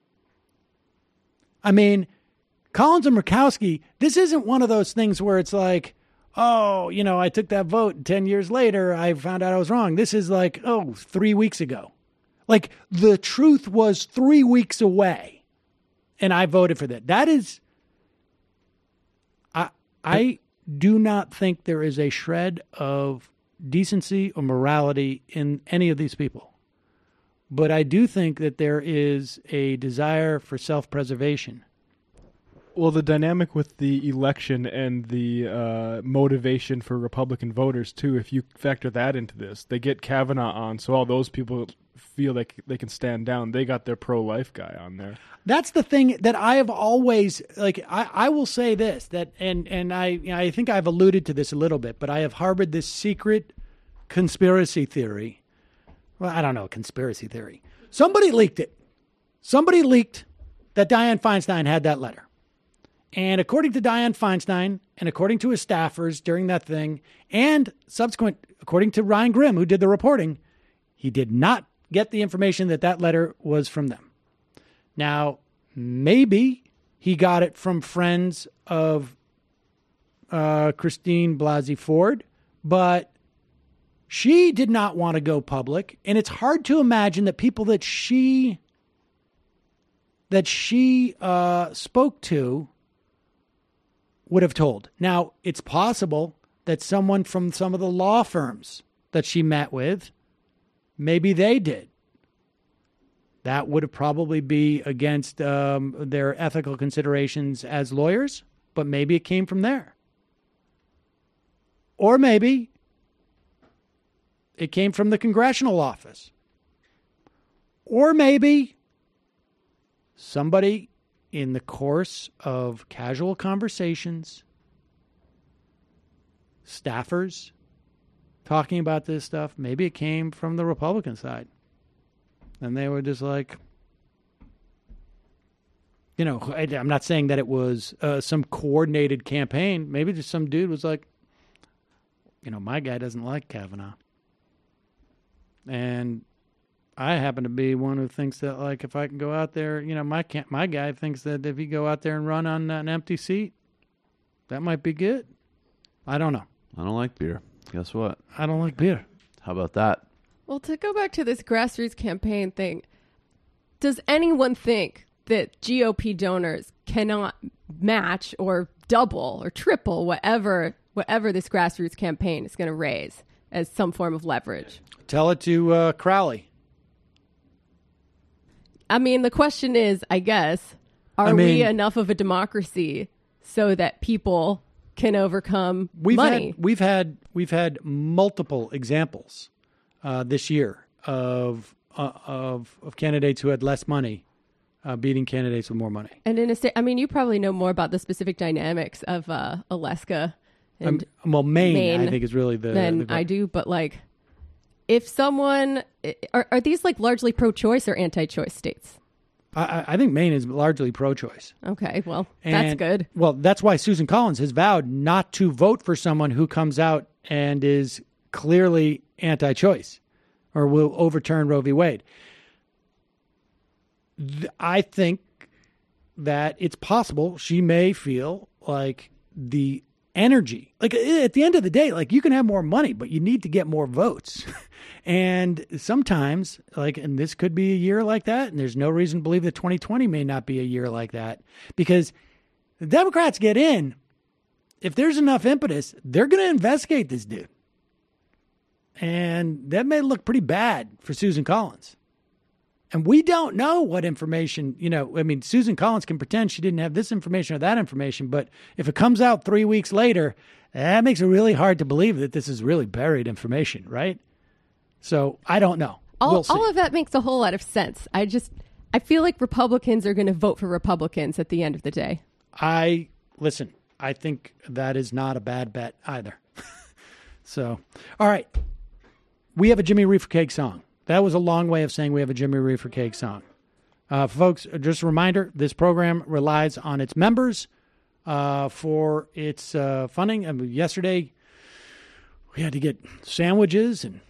I mean, Collins and Murkowski, this isn't one of those things where it's like, oh, you know, I took that vote and ten years later, I found out I was wrong. This is like, oh, three weeks ago. Like, the truth was three weeks away, and I voted for that. That is, I, I do not think there is a shred of decency or morality in any of these people. But I do think that there is a desire for self-preservation. Well, the dynamic with the election and the uh, motivation for Republican voters, too, if you factor that into this, they get Kavanaugh on, so all those people feel like they can stand down. They got their pro-life guy on there. That's the thing that I have always, like, I, I will say this, that, and, and I, you know, I think I've alluded to this a little bit, but I have harbored this secret conspiracy theory. Well, I don't know, conspiracy theory. Somebody leaked it. Somebody leaked that Dianne Feinstein had that letter. And according to Dianne Feinstein and according to his staffers during that thing, and subsequent, according to Ryan Grimm, who did the reporting, he did not get the information that that letter was from them. Now, maybe he got it from friends of uh, Christine Blasey Ford, but she did not want to go public, and it's hard to imagine that people that she that she uh, spoke to would have told. Now, it's possible that someone from some of the law firms that she met with, maybe they did. That would have probably be against um, their ethical considerations as lawyers, but maybe it came from there. Or maybe it came from the congressional office. Or maybe somebody in the course of casual conversations, staffers talking about this stuff, maybe it came from the Republican side. And they were just like, you know, I, I'm not saying that it was uh, some coordinated campaign. Maybe just some dude was like, you know, my guy doesn't like Kavanaugh. And I happen to be one who thinks that, like, if I can go out there, you know, my camp, my guy thinks that if you go out there and run on an empty seat, that might be good. I don't know. I don't like beer. Guess what? I don't like beer. How about that? Well, to go back to this grassroots campaign thing, does anyone think that G O P donors cannot match or double or triple whatever whatever this grassroots campaign is going to raise as some form of leverage? Tell it to uh, Crowley. I mean, the question is, I guess, are I mean, we enough of a democracy so that people can overcome we've money? Had, we've had we've had multiple examples uh, this year of uh, of of candidates who had less money uh, beating candidates with more money. And in a state, I mean, you probably know more about the specific dynamics of uh, Alaska and um, well, Maine, Maine I think is really the than the, I do. But like, if someone are, are these like largely pro-choice or anti-choice states? I, I think Maine is largely pro-choice. Okay, well, And, that's good. Well, that's why Susan Collins has vowed not to vote for someone who comes out and is clearly anti-choice or will overturn Roe v. Wade. Th- I think that it's possible she may feel like the energy, like at the end of the day, like you can have more money, but you need to get more votes. And sometimes, like, and this could be a year like that, and there's no reason to believe that twenty twenty may not be a year like that, because the Democrats get in. If there's enough impetus, they're going to investigate this dude. And that may look pretty bad for Susan Collins. And we don't know what information, you know, I mean, Susan Collins can pretend she didn't have this information or that information, but if it comes out three weeks later, that makes it really hard to believe that this is really buried information, right? So I don't know. All, we'll see. all of that makes a whole lot of sense. I just, I feel like Republicans are going to vote for Republicans at the end of the day. I, listen, I think that is not a bad bet either. So, all right. We have a Jimmy Reefer Cake song. That was a long way of saying we have a Jimmy Reefer Cake song. Uh, folks, just a reminder, this program relies on its members uh, for its uh, funding. I mean, yesterday, we had to get sandwiches, and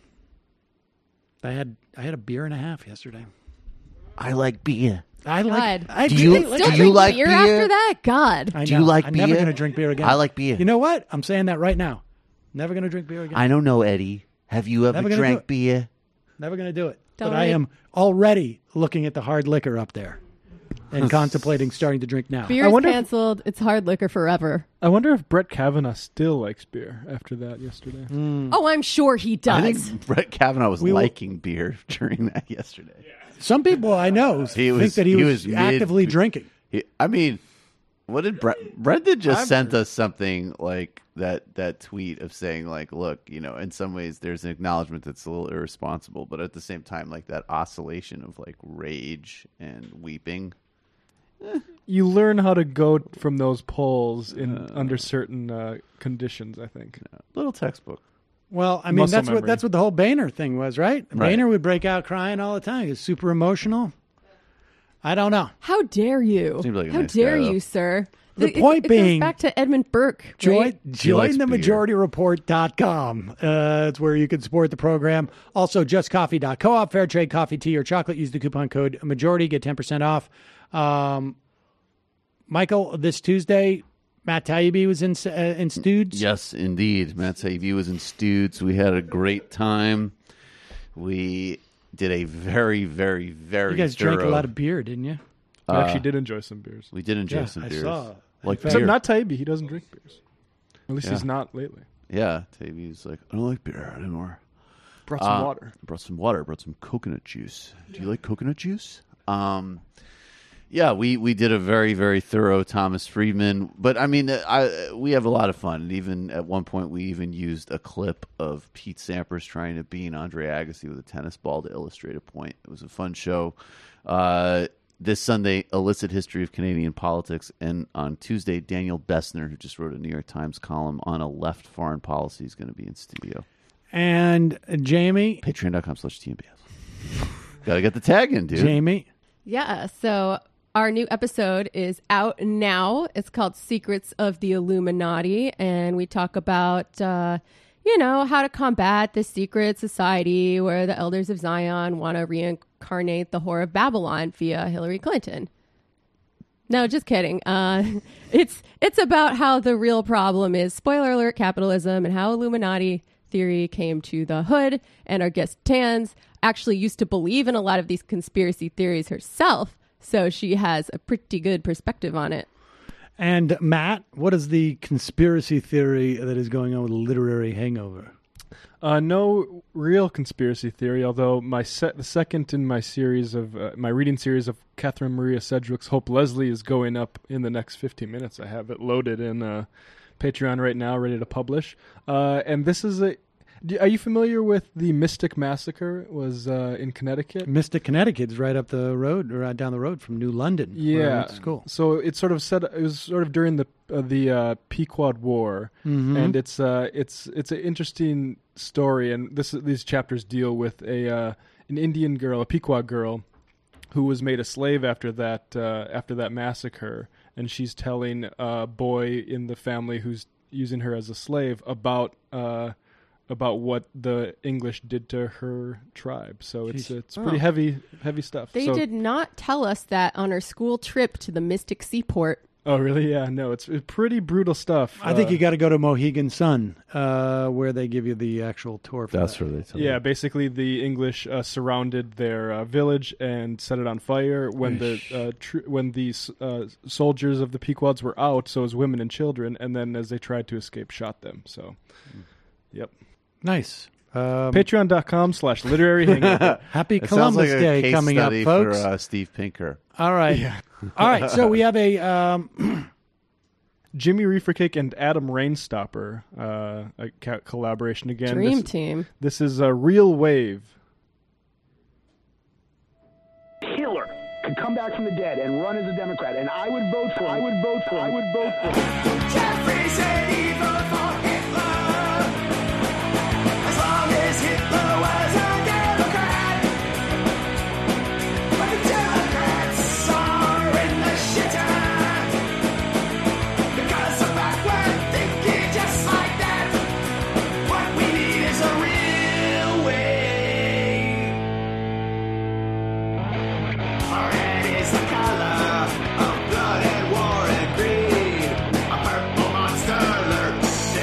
I had I had a beer and a half yesterday. I like beer. I like. God. I Do you- Still do drink you like beer, beer? after that? God. I Do you know. like I'm beer? never going to drink beer again. I like beer. You know what? I'm saying that right now. Never going to drink beer again. I don't know, Eddie. Have you ever Never gonna do drank it. beer? Never going to do it. Don't but I worry. am already looking at the hard liquor up there and contemplating starting to drink now. Beer I is wonder if- canceled. It's hard liquor forever. I wonder if Brett Kavanaugh still likes beer after that yesterday. Oh, I'm sure he does. I think Brett Kavanaugh was We will- liking beer during that yesterday. Some people I know He think was- that he, he was, was actively mid- drinking. He, I mean, what did Brett? Brett did just I've sent heard- us something like that. That tweet of saying like, look, you know, in some ways there's an acknowledgement that's a little irresponsible, but at the same time, like that oscillation of like rage and weeping. You learn how to go from those polls in uh, under certain uh, conditions, I think. Yeah, little textbook. Well, I mean, Muscle that's what memory. that's what the whole Boehner thing was, right? Right. Boehner would break out crying all the time. He was super emotional. I don't know. How dare you? Seems like a How nice dare guy, you, though. sir? The It- point it, being- goes back to Edmund Burke. Join, Right? join likes the beer. majority report dot com. Uh, it's where you can support the program. Also, just coffee dot coop, fair trade coffee, tea, or chocolate. Use the coupon code majority, get ten percent off. Um, Michael, this Tuesday, Matt Taibbi was in uh, in Stoods. Yes, indeed. Matt Taibbi was in Stoods. We had a great time. We did a very, very, very. You guys thorough, drank a lot of beer, didn't you? We uh, actually did enjoy some beers. We did enjoy Yeah, some I beers. saw. Like Except beer. not Taibbi. He doesn't drink beers. At least Yeah. he's not lately. Yeah, Taibbi's like, I don't like beer anymore. Brought some Uh, water. Brought some water. Brought some coconut juice. Do you like coconut juice? Um, yeah, we, we did a very, very thorough Thomas Friedman. But, I mean, I we have a lot of fun. And even at one point, we even used a clip of Pete Sampras trying to bean Andre Agassi with a tennis ball to illustrate a point. It was a fun show. Uh, this Sunday, Illicit History of Canadian Politics. And on Tuesday, Daniel Bessner, who just wrote a New York Times column on a left foreign policy, is going to be in studio. And uh, Jamie. Patreon.com slash TMBS. Got to get the tag in, dude. Jamie. Yeah, so our new episode is out now. It's called Secrets of the Illuminati, and we talk about, uh, you know, how to combat this secret society where the elders of Zion want to reincarnate the Whore of Babylon via Hillary Clinton. No, just kidding. Uh, it's it's about how the real problem is, spoiler alert, capitalism, and how Illuminati theory came to the hood. And our guest Tans actually used to believe in a lot of these conspiracy theories herself, so she has a pretty good perspective on it. And Matt, what is the conspiracy theory that is going on with Literary Hangover? Uh, no real conspiracy theory, although my se- the second in my series of uh, my reading series of Catherine Maria Sedgwick's Hope Leslie is going up in the next fifteen minutes. I have it loaded in uh, Patreon right now, ready to publish. Uh, and this is a. Do, are you familiar with the Mystic Massacre? It was uh, in Connecticut. Mystic, Connecticut is right up the road, or right down the road from New London. where I Yeah, went to school. So it's sort of set. It was sort of during the uh, the uh, Pequod War, Mhm. and it's uh, it's it's an interesting story. And this these chapters deal with a uh, an Indian girl, a Pequod girl, who was made a slave after that uh, after that massacre, and she's telling a boy in the family who's using her as a slave about. Uh, about what the English did to her tribe. So it's Jeez. it's pretty Oh. heavy heavy stuff. They so, did not tell us that on our school trip to the Mystic Seaport. Oh, really? Yeah, no, it's, it's pretty brutal stuff. I think Uh, you got to go to Mohegan Sun, uh, where they give you the actual tour. For That's that. where they tell Yeah, basically the English uh, surrounded their uh, village and set it on fire when the uh, tr- when the uh, soldiers of the Pequods were out, so as women and children, and then as they tried to escape, shot them. So, yep. Nice. Um, Patreon.com slash literary hangover. Happy It sounds Columbus like a Day case coming up, study folks. For, uh, Steve Pinker. All right. Yeah. All right. So we have a um, Jimmy Reefercake and Adam Rainstopper, uh, a ca- collaboration again. Dream this, team. This is a Real Wave. Hitler could come back from the dead and run as a Democrat, and I would vote for him. I would vote for him. I would vote for him. Jeffrey said he voted for Hitler as long as Hitler was a Democrat. But the Democrats are in the shitter because the backward thinking just like that. What we need is a real way. Red is the color of blood and war and greed. A purple monster lurks